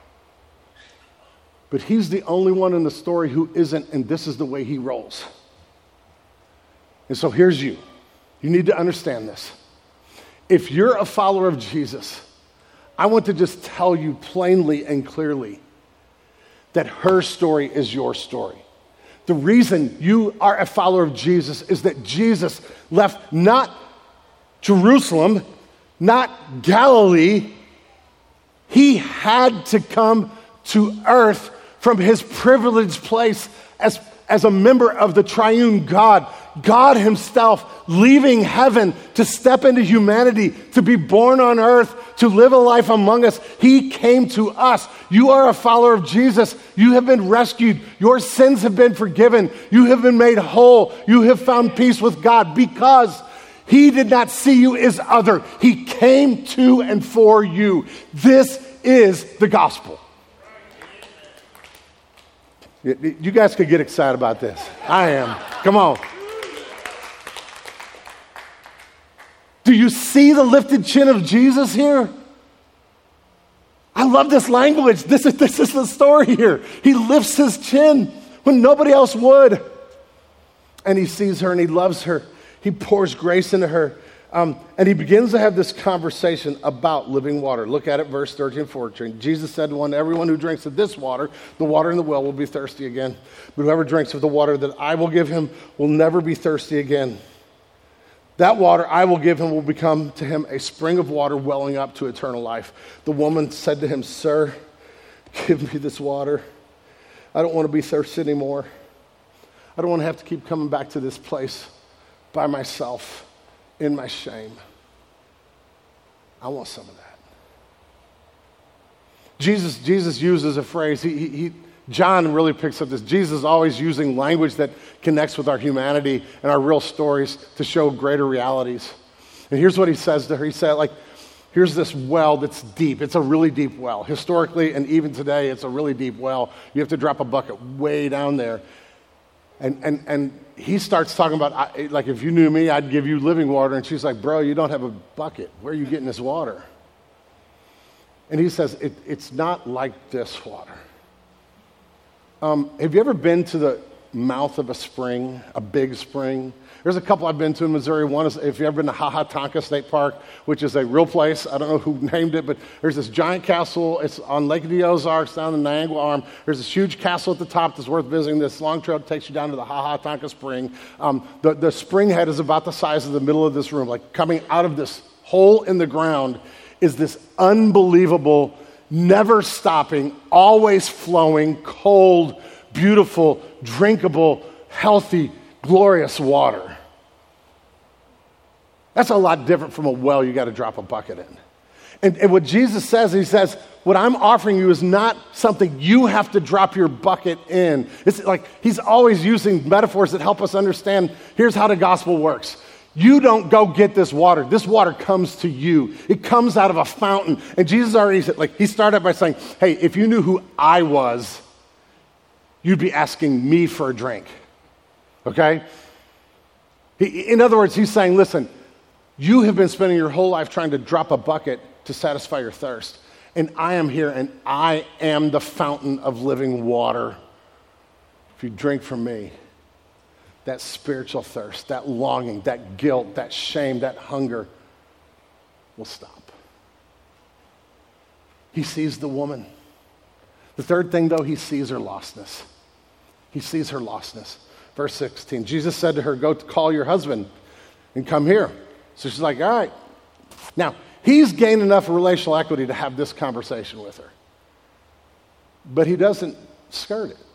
But he's the only one in the story who isn't, and this is the way he rolls. And so here's you. You need to understand this. If you're a follower of Jesus, I want to just tell you plainly and clearly that her story is your story. The reason you are a follower of Jesus is that Jesus left not Jerusalem, not Galilee. He had to come to earth from his privileged place as, as a member of the triune God. God himself leaving heaven to step into humanity, to be born on earth, to live a life among us. He came to us. You are a follower of Jesus. You have been rescued. Your sins have been forgiven. You have been made whole. You have found peace with God because he did not see you as other. He came to and for you. This is the gospel. You guys could get excited about this. I am. Come on. Do you see the lifted chin of Jesus here? I love this language. This is, this is the story here. He lifts his chin when nobody else would. And he sees her and he loves her. He pours grace into her. Um, and he begins to have this conversation about living water. Look at it, verse thirteen and fourteen. Jesus said to one, everyone who drinks of this water, the water in the well, will be thirsty again. But whoever drinks of the water that I will give him will never be thirsty again. That water I will give him will become to him a spring of water welling up to eternal life. The woman said to him, Sir, give me this water. I don't want to be thirsty anymore. I don't want to have to keep coming back to this place by myself in my shame. I want some of that. Jesus, Jesus uses a phrase. He, he, John really picks up this. Jesus is always using language that connects with our humanity and our real stories to show greater realities. And here's what he says to her. He said, like, here's this well that's deep. It's a really deep well. Historically, and even today, it's a really deep well. You have to drop a bucket way down there. And and and he starts talking about, I, like, if you knew me, I'd give you living water. And she's like, bro, you don't have a bucket. Where are you getting this water? And he says, it, it's not like this water. Um, have you ever been to the mouth of a spring, a big spring? There's a couple I've been to in Missouri. One is, if you've ever been to Ha-Ha-Tonka State Park, which is a real place. I don't know who named it, but there's this giant castle. It's on Lake of the Ozarks down the Niagara Arm. There's this huge castle at the top that's worth visiting. This long trail takes you down to the Ha-Ha-Tonka Spring. Um, the, the spring head is about the size of the middle of this room. Like, coming out of this hole in the ground is this unbelievable, never stopping, always flowing, cold, beautiful, drinkable, healthy, glorious water. That's a lot different from a well you got to drop a bucket in. And, and what Jesus says, he says, what I'm offering you is not something you have to drop your bucket in. It's like he's always using metaphors that help us understand, here's how the gospel works. You don't go get this water. This water comes to you. It comes out of a fountain. And Jesus already said, like, he started by saying, hey, if you knew who I was, you'd be asking me for a drink. Okay? He, in other words, he's saying, listen, you have been spending your whole life trying to drop a bucket to satisfy your thirst. And I am here, and I am the fountain of living water. If you drink from me, that spiritual thirst, that longing, that guilt, that shame, that hunger will stop. He sees the woman. The third thing, though, he sees her lostness. He sees her lostness. Verse sixteen, Jesus said to her, go call your husband and come here. So she's like, all right. Now, he's gained enough relational equity to have this conversation with her. But he doesn't skirt it.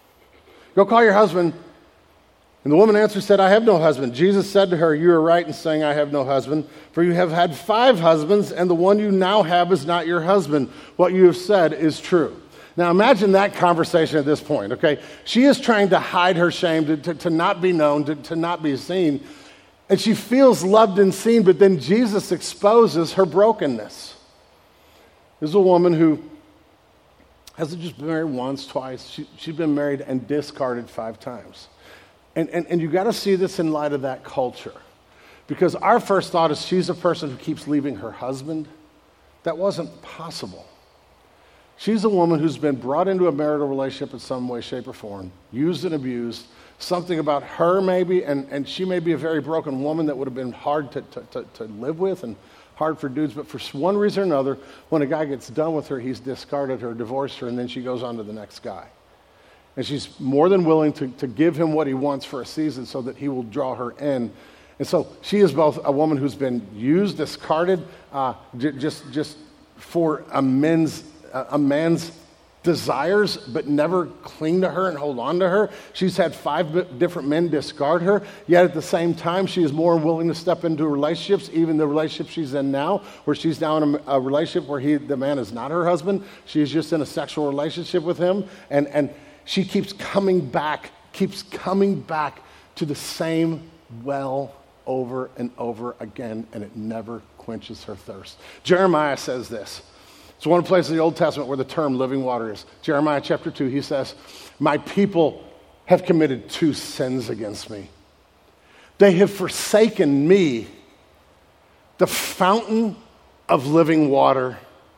Go call your husband. And the woman answered, said, I have no husband. Jesus said to her, you are right in saying I have no husband, for you have had five husbands, and the one you now have is not your husband. What you have said is true. Now imagine that conversation at this point, okay? She is trying to hide her shame, to, to, to not be known, to, to not be seen. And she feels loved and seen, but then Jesus exposes her brokenness. There's a woman who hasn't just been married once, twice. She, she's been married and discarded five times. And, and, and you got to see this in light of that culture. Because our first thought is she's a person who keeps leaving her husband. That wasn't possible. She's a woman who's been brought into a marital relationship in some way, shape, or form, used and abused. Something about her maybe, and, and she may be a very broken woman that would have been hard to, to, to, to live with and hard for dudes, but for one reason or another, when a guy gets done with her, he's discarded her, divorced her, and then she goes on to the next guy. And she's more than willing to, to give him what he wants for a season so that he will draw her in. And so she is both a woman who's been used, discarded, uh, j- just, just for a man's, uh, a man's desires, but never cling to her and hold on to her. She's had five different men discard her, yet at the same time, she is more willing to step into relationships, even the relationship she's in now, where she's now in a, a relationship where he, the man is not her husband. She's just in a sexual relationship with him, and, and she keeps coming back, keeps coming back to the same well over and over again, and it never quenches her thirst. Jeremiah says this. It's one place in the Old Testament where the term living water is. Jeremiah chapter two, he says, my people have committed two sins against me. They have forsaken me, the fountain of living water,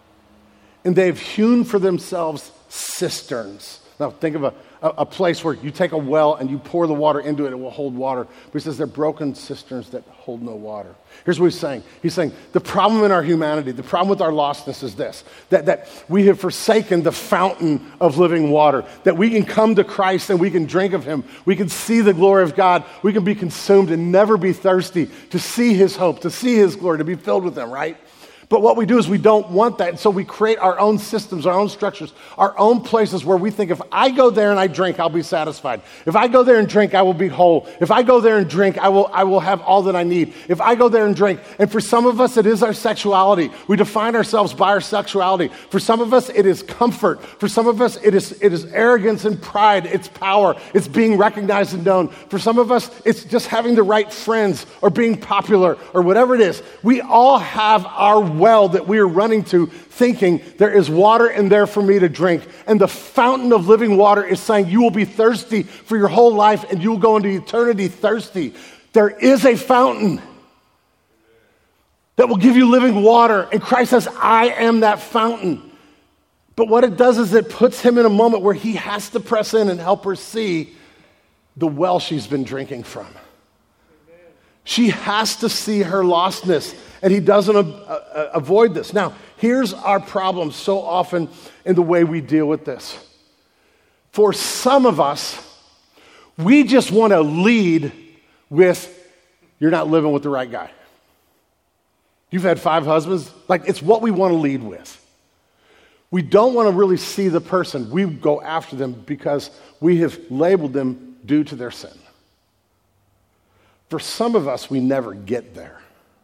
and they've hewn for themselves cisterns. Now think of a, a, a place where you take a well and you pour the water into it, it will hold water. But he says they're broken cisterns that hold no water. Here's what he's saying. He's saying the problem in our humanity, the problem with our lostness is this, that, that we have forsaken the fountain of living water, that we can come to Christ and we can drink of him. We can see the glory of God. We can be consumed and never be thirsty to see his hope, to see his glory, to be filled with him, right? But what we do is we don't want that. And so we create our own systems, our own structures, our own places where we think if I go there and I drink, I'll be satisfied. If I go there and drink, I will be whole. If I go there and drink, I will, I will have all that I need. If I go there and drink, and for some of us, it is our sexuality. We define ourselves by our sexuality. For some of us, it is comfort. For some of us, it is, it is arrogance and pride. It's power. It's being recognized and known. For some of us, it's just having the right friends or being popular or whatever it is. We all have our well that we are running to thinking there is water in there for me to drink. And the fountain of living water is saying you will be thirsty for your whole life and you will go into eternity thirsty. There is a fountain that will give you living water. And Christ says, I am that fountain. But what it does is it puts him in a moment where he has to press in and help her see the well she's been drinking from. She has to see her lostness, and he doesn't uh, uh, avoid this. Now, here's our problem so often in the way we deal with this. For some of us, we just want to lead with, you're not living with the right guy. You've had five husbands. Like, it's what we want to lead with. We don't want to really see the person. We go after them because we have labeled them due to their sin. For some of us, we never get there.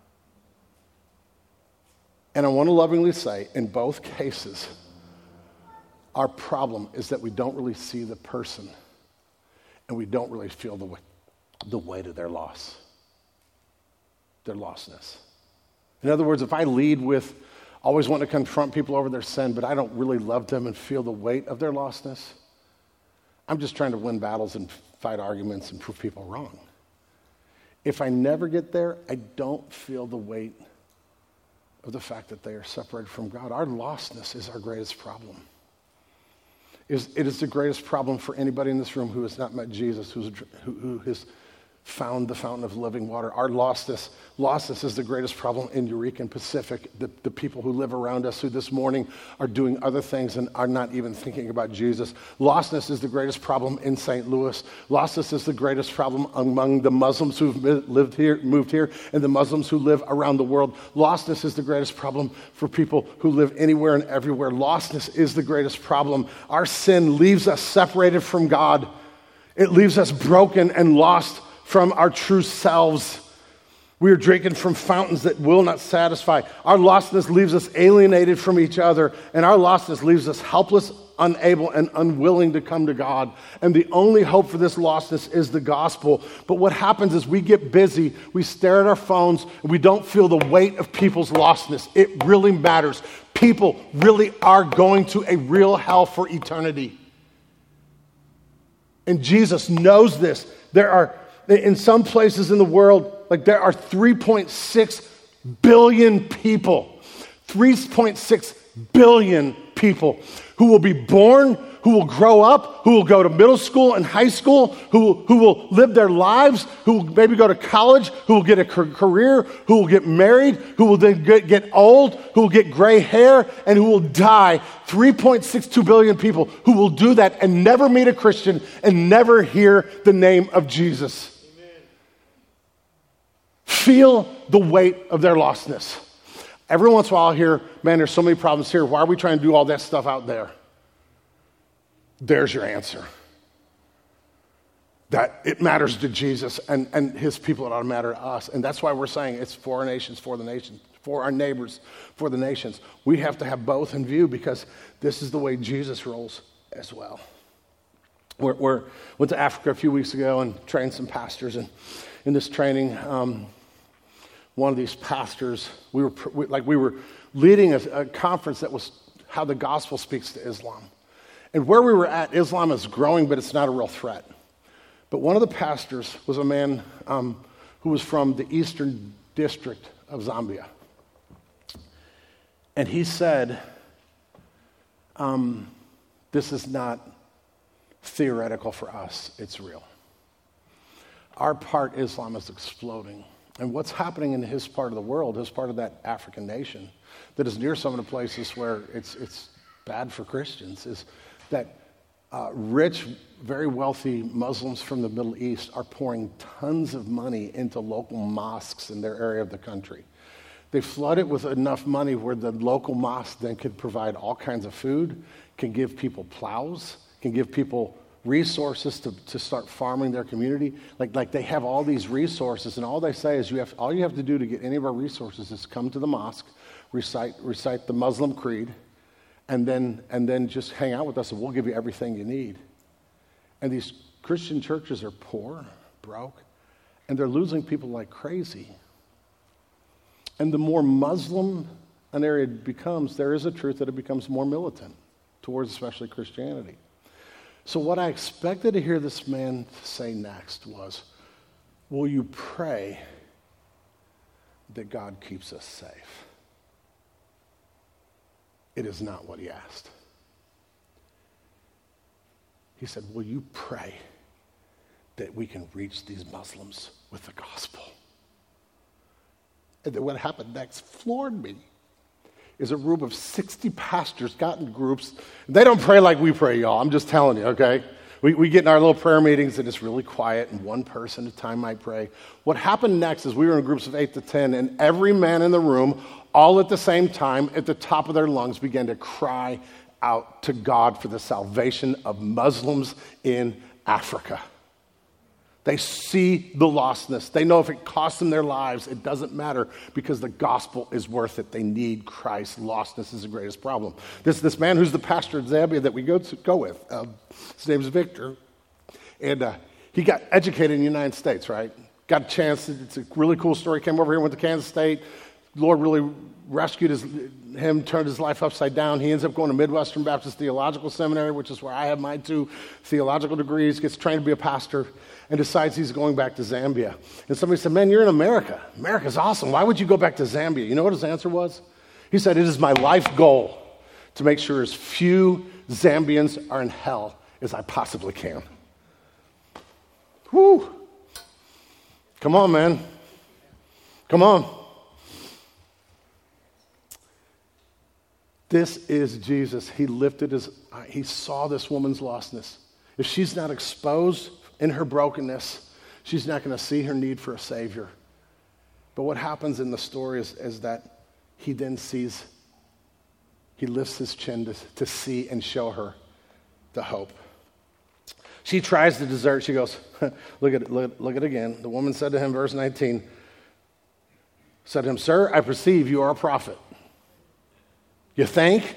And I want to lovingly say, in both cases, our problem is that we don't really see the person and we don't really feel the weight, the weight of their loss, their lostness. In other words, if I lead with always want to confront people over their sin, but I don't really love them and feel the weight of their lostness, I'm just trying to win battles and fight arguments and prove people wrong. If I never get there, I don't feel the weight of the fact that they are separated from God. Our lostness is our greatest problem. It is, it is the greatest problem for anybody in this room who has not met Jesus, who's, who, who has found the fountain of living water. Our lostness, lostness is the greatest problem in Eureka and Pacific. The, the people who live around us who this morning are doing other things and are not even thinking about Jesus. Lostness is the greatest problem in Saint Louis. Lostness is the greatest problem among the Muslims who've lived here, moved here, and the Muslims who live around the world. Lostness is the greatest problem for people who live anywhere and everywhere. Lostness is the greatest problem. Our sin leaves us separated from God. It leaves us broken and lost from our true selves. We are drinking from fountains that will not satisfy. Our lostness leaves us alienated from each other, and our lostness leaves us helpless, unable, and unwilling to come to God. And the only hope for this lostness is the gospel. But what happens is we get busy, we stare at our phones, and we don't feel the weight of people's lostness. It really matters. People really are going to a real hell for eternity. And Jesus knows this. There are In some places in the world, like there are three point six billion people, three point six billion people who will be born, who will grow up, who will go to middle school and high school, who, who will live their lives, who will maybe go to college, who will get a career, who will get married, who will then get, get old, who will get gray hair, and who will die. three point six two billion people who will do that and never meet a Christian and never hear the name of Jesus. Feel the weight of their lostness. Every once in a while I hear, man, there's so many problems here. Why are we trying to do all that stuff out there? There's your answer. That it matters to Jesus and, and his people. It ought to matter to us. And that's why we're saying it's for our nations, for the nations, for our neighbors, for the nations. We have to have both in view because this is the way Jesus rolls as well. We're, we're went to Africa a few weeks ago and trained some pastors. And in this training, um, one of these pastors, we were we, like we were leading a, a conference that was how the gospel speaks to Islam. And where we were at, Islam is growing, but it's not a real threat. But one of the pastors was a man um, who was from the eastern district of Zambia. And he said, um, this is not theoretical for us, it's real. Our part, Islam, is exploding. And what's happening in his part of the world, his part of that African nation, that is near some of the places where it's it's bad for Christians, is that uh, rich, very wealthy Muslims from the Middle East are pouring tons of money into local mosques in their area of the country. They flood it with enough money where the local mosque then could provide all kinds of food, can give people plows, can give people resources to, to start farming their community. Like, like they have all these resources, and all they say is you have all you have to do to get any of our resources is come to the mosque, recite recite the Muslim creed, and then and then just hang out with us, and we'll give you everything you need. And these Christian churches are poor, broke, and they're losing people like crazy. And the more Muslim an area becomes, there is a truth that it becomes more militant towards especially Christianity. So what I expected to hear this man say next was, will you pray that God keeps us safe? It is not what he asked. He said, will you pray that we can reach these Muslims with the gospel? And then what happened next floored me. Is a room of sixty pastors got in groups. They don't pray like we pray, y'all. I'm just telling you, okay? We, we get in our little prayer meetings, and it's really quiet, and one person at a time might pray. What happened next is we were in groups of eight to ten, and every man in the room, all at the same time, at the top of their lungs, began to cry out to God for the salvation of Muslims in Africa. They see the lostness. They know if it costs them their lives, it doesn't matter because the gospel is worth it. They need Christ. Lostness is the greatest problem. This, this man who's the pastor at Zambia that we go to, go with, uh, his name's Victor, and uh, he got educated in the United States, right? Got a chance. It's a really cool story. Came over here, went to Kansas State. Lord really rescued his, him, turned his life upside down. He ends up going to Midwestern Baptist Theological Seminary, which is where I have my two theological degrees, gets trained to be a pastor, and decides he's going back to Zambia. And somebody said, man, you're in America. America's awesome. Why would you go back to Zambia? You know what his answer was? He said, it is my life goal to make sure as few Zambians are in hell as I possibly can. Whew. Come on, man. Come on. This is Jesus. He lifted his, he saw this woman's lostness. If she's not exposed in her brokenness, she's not going to see her need for a Savior. But what happens in the story is, is that he then sees, he lifts his chin to, to see and show her the hope. She tries the dessert. She goes, look at it, look, look at it again. The woman said to him, verse nineteen, said to him, sir, I perceive you are a prophet. You think?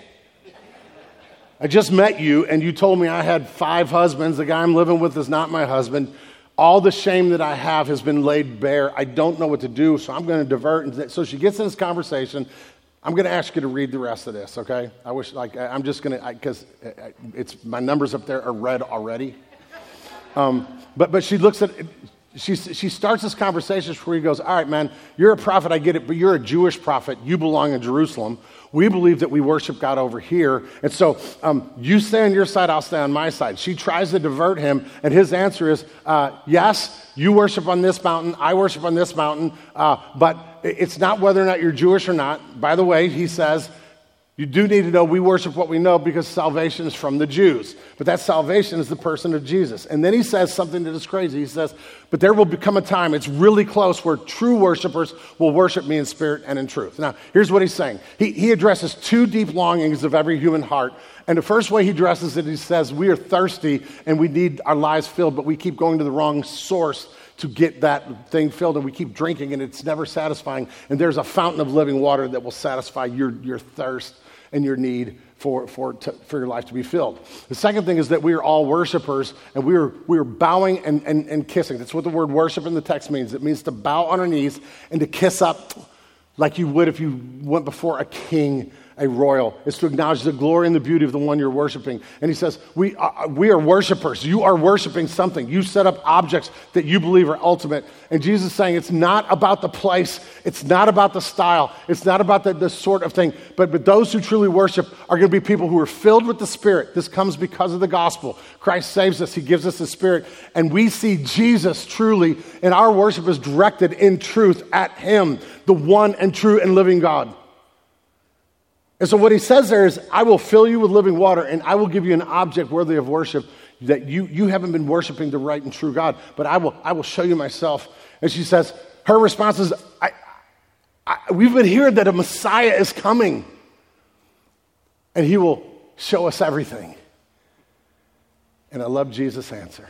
I just met you, and you told me I had five husbands. The guy I'm living with is not my husband. All the shame that I have has been laid bare. I don't know what to do, so I'm going to divert. And so she gets in this conversation. I'm going to ask you to read the rest of this, okay? I wish, like, I'm just going to, because it's my numbers up there are red already. Um, but but she looks at, she she starts this conversation where he goes, all right, man, you're a prophet, I get it, but you're a Jewish prophet. You belong in Jerusalem. We believe that we worship God over here. And so um, you stay on your side, I'll stay on my side. She tries to divert him, and his answer is, uh, yes, you worship on this mountain, I worship on this mountain, uh, but it's not whether or not you're Jewish or not. By the way, he says, you do need to know we worship what we know because salvation is from the Jews. But that salvation is the person of Jesus. And then he says something that is crazy. He says, but there will become a time, it's really close, where true worshipers will worship me in spirit and in truth. Now, here's what he's saying. He, he addresses two deep longings of every human heart. And the first way he addresses it, he says, we are thirsty and we need our lives filled, but we keep going to the wrong source to get that thing filled, and we keep drinking, and it's never satisfying. And there's a fountain of living water that will satisfy your, your thirst and your need for for to, for your life to be filled. The second thing is that we are all worshipers, and we are we are bowing and, and, and kissing. That's what the word worship in the text means. It means to bow on our knees and to kiss up like you would if you went before a king, a royal. It's to acknowledge the glory and the beauty of the one you're worshiping. And he says, we are, we are worshipers. You are worshiping something. You set up objects that you believe are ultimate. And Jesus is saying it's not about the place. It's not about the style. It's not about the, the sort of thing. But, but those who truly worship are going to be people who are filled with the Spirit. This comes because of the gospel. Christ saves us. He gives us the Spirit. And we see Jesus truly, and our worship is directed in truth at him, the one and true and living God. And so what he says there is, I will fill you with living water, and I will give you an object worthy of worship that you, you haven't been worshiping the right and true God, but I will I will show you myself. And she says, her response is, I I, we've been hearing that a Messiah is coming, and he will show us everything. And I love Jesus' answer.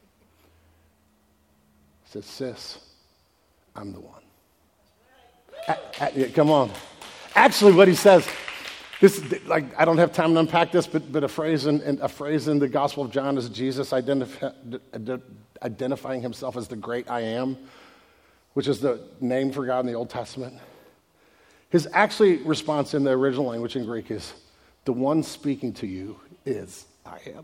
He says, sis, I'm the one. A, a, come on. Actually, what he says, this like I don't have time to unpack this, but but a phrase in, in a phrase in the Gospel of John is Jesus identify, identifying himself as the great I am, which is the name for God in the Old Testament. His actually response in the original language in Greek is, the one speaking to you is I am.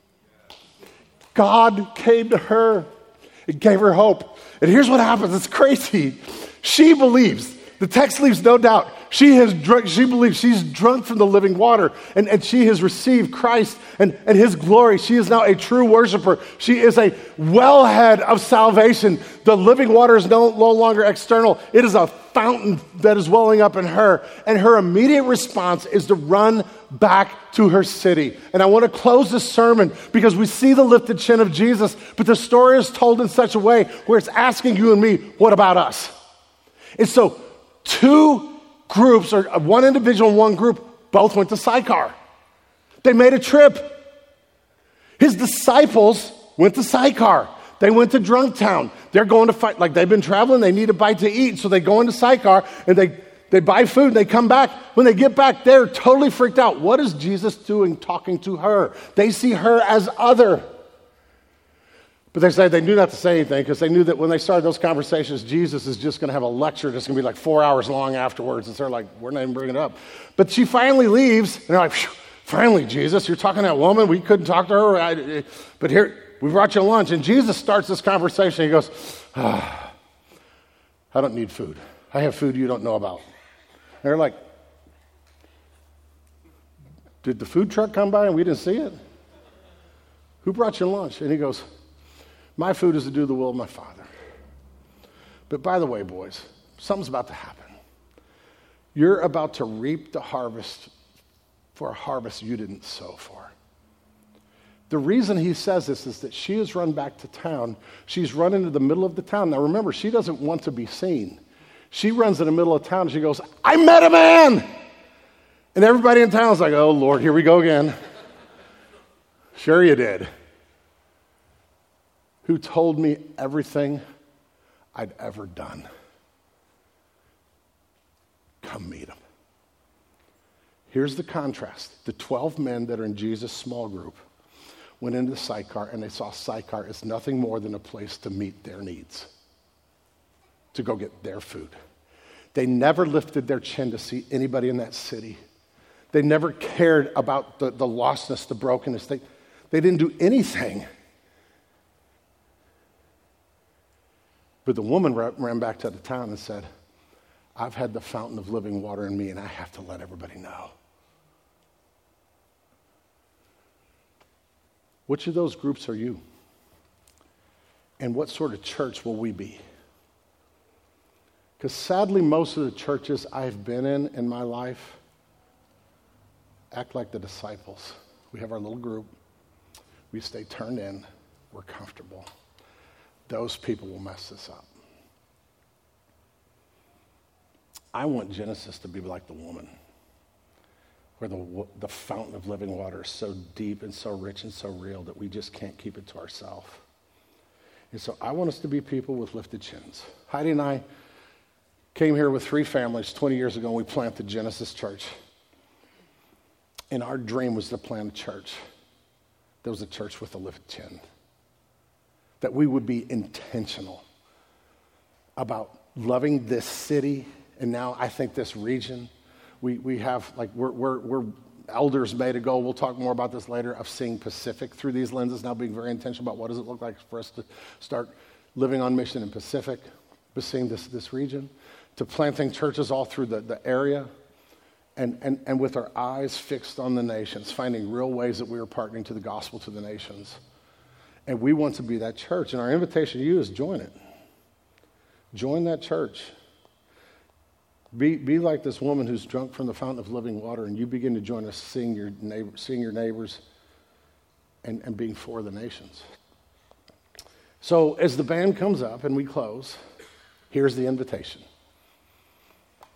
God came to her and gave her hope. And here's what happens. It's crazy. She believes. The text leaves no doubt. She has drunk, she believes she's drunk from the living water, and, and she has received Christ and, and his glory. She is now a true worshiper. She is a wellhead of salvation. The living water is no, no longer external. It is a fountain that is welling up in her. And her immediate response is to run back to her city. And I want to close this sermon because we see the lifted chin of Jesus, but the story is told in such a way where it's asking you and me, what about us? And so two groups, or one individual and one group, both went to Sychar. They made a trip. His disciples went to Sychar. They went to Drunktown. They're going to fight, like they've been traveling, they need a bite to eat, so they go into Sychar and they, they buy food and they come back. When they get back, they're totally freaked out. What is Jesus doing talking to her? They see her as other. But they say they knew not to say anything because they knew that when they started those conversations, Jesus is just going to have a lecture that's going to be like four hours long afterwards. And so they're like, we're not even bringing it up. But she finally leaves, and they're like, finally, Jesus, you're talking to that woman. We couldn't talk to her. I, but here, we brought you lunch. And Jesus starts this conversation. He goes, ah, I don't need food. I have food you don't know about. And they're like, did the food truck come by and we didn't see it? Who brought you lunch? And he goes, my food is to do the will of my Father. But by the way, boys, something's about to happen. You're about to reap the harvest for a harvest you didn't sow for. The reason he says this is that she has run back to town. She's run into the middle of the town. Now remember, she doesn't want to be seen. She runs in the middle of town and she goes, I met a man! And everybody in town is like, oh Lord, here we go again. Sure you did. Who told me everything I'd ever done. Come meet him. Here's the contrast. The twelve men that are in Jesus' small group went into Sychar, and they saw Sychar as nothing more than a place to meet their needs, to go get their food. They never lifted their chin to see anybody in that city. They never cared about the, the lostness, the brokenness. They, they didn't do anything. But the woman ran back to the town and said, I've had the fountain of living water in me, and I have to let everybody know. Which of those groups are you? And what sort of church will we be? Because sadly, most of the churches I've been in in my life act like the disciples. We have our little group. We stay turned in. We're comfortable. Those people will mess this up. I want Genesis to be like the woman, where the, the fountain of living water is so deep and so rich and so real that we just can't keep it to ourselves. And so I want us to be people with lifted chins. Heidi and I came here with three families twenty years ago, and we planted Genesis Church. And our dream was to plant a church that was a church with a lifted chin. That we would be intentional about loving this city, and now I think this region. We we have, like, we're, we're, we're elders made a goal, we'll talk more about this later, of seeing Pacific through these lenses, now being very intentional about what does it look like for us to start living on mission in Pacific, but seeing this, this region, to planting churches all through the, the area, and, and, and with our eyes fixed on the nations, finding real ways that we are partnering to the gospel to the nations. And we want to be that church. And our invitation to you is join it. Join that church. Be, be like this woman who's drunk from the fountain of living water, and you begin to join us seeing your, neighbor, seeing your neighbors and, and being for the nations. So as the band comes up and we close, here's the invitation.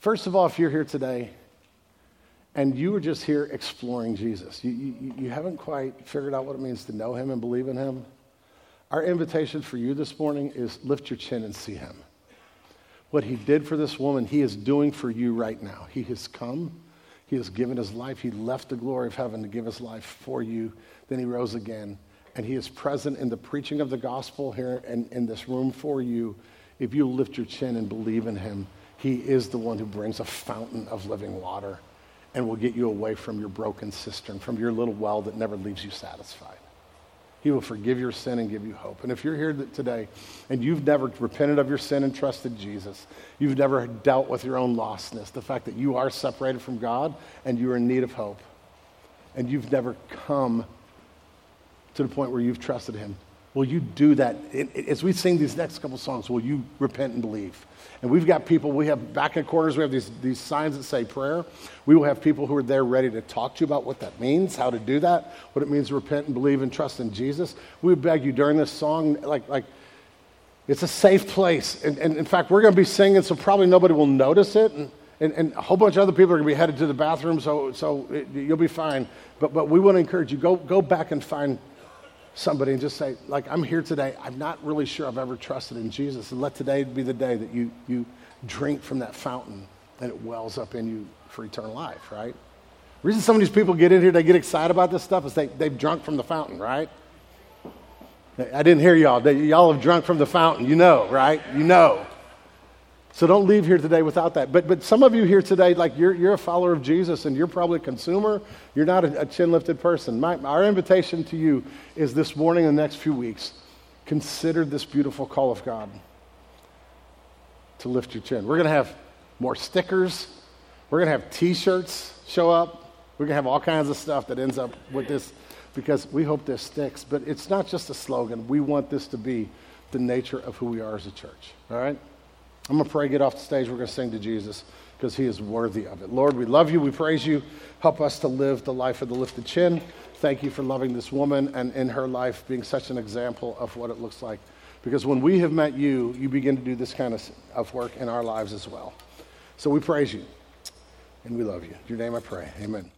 First of all, if you're here today and you were just here exploring Jesus, you, you, you haven't quite figured out what it means to know him and believe in him, our invitation for you this morning is lift your chin and see him. What he did for this woman, he is doing for you right now. He has come. He has given his life. He left the glory of heaven to give his life for you. Then he rose again. And he is present in the preaching of the gospel here in, in this room for you. If you lift your chin and believe in him, he is the one who brings a fountain of living water and will get you away from your broken cistern, from your little well that never leaves you satisfied. He will forgive your sin and give you hope. And if you're here today and you've never repented of your sin and trusted Jesus, you've never dealt with your own lostness, the fact that you are separated from God and you are in need of hope, and you've never come to the point where you've trusted him, will you do that? As we sing these next couple songs, will you repent and believe? And we've got people, we have back in corners, we have these, these signs that say prayer. We will have people who are there ready to talk to you about what that means, how to do that, what it means to repent and believe and trust in Jesus. We would beg you during this song, like, like it's a safe place. And, and in fact, we're going to be singing, so probably nobody will notice it. And, and, and a whole bunch of other people are going to be headed to the bathroom, so, so it, you'll be fine. But, but we want to encourage you, go, go back and find somebody and just say, like, I'm here today. I'm not really sure I've ever trusted in Jesus. And let today be the day that you, you drink from that fountain and it wells up in you for eternal life, right? The reason some of these people get in here, they get excited about this stuff is they, they've drunk from the fountain, right? I didn't hear y'all. They, y'all have drunk from the fountain. You know, right? You know. So don't leave here today without that. But but some of you here today, like you're you're a follower of Jesus and you're probably a consumer. You're not a, a chin-lifted person. My, our invitation to you is this morning and the next few weeks, consider this beautiful call of God to lift your chin. We're going to have more stickers. We're going to have T-shirts show up. We're going to have all kinds of stuff that ends up with this because we hope this sticks. But it's not just a slogan. We want this to be the nature of who we are as a church. All right? I'm going to pray, get off the stage. We're going to sing to Jesus because he is worthy of it. Lord, we love you. We praise you. Help us to live the life of the lifted chin. Thank you for loving this woman and in her life being such an example of what it looks like. Because when we have met you, you begin to do this kind of, of work in our lives as well. So we praise you and we love you. In your name I pray. Amen.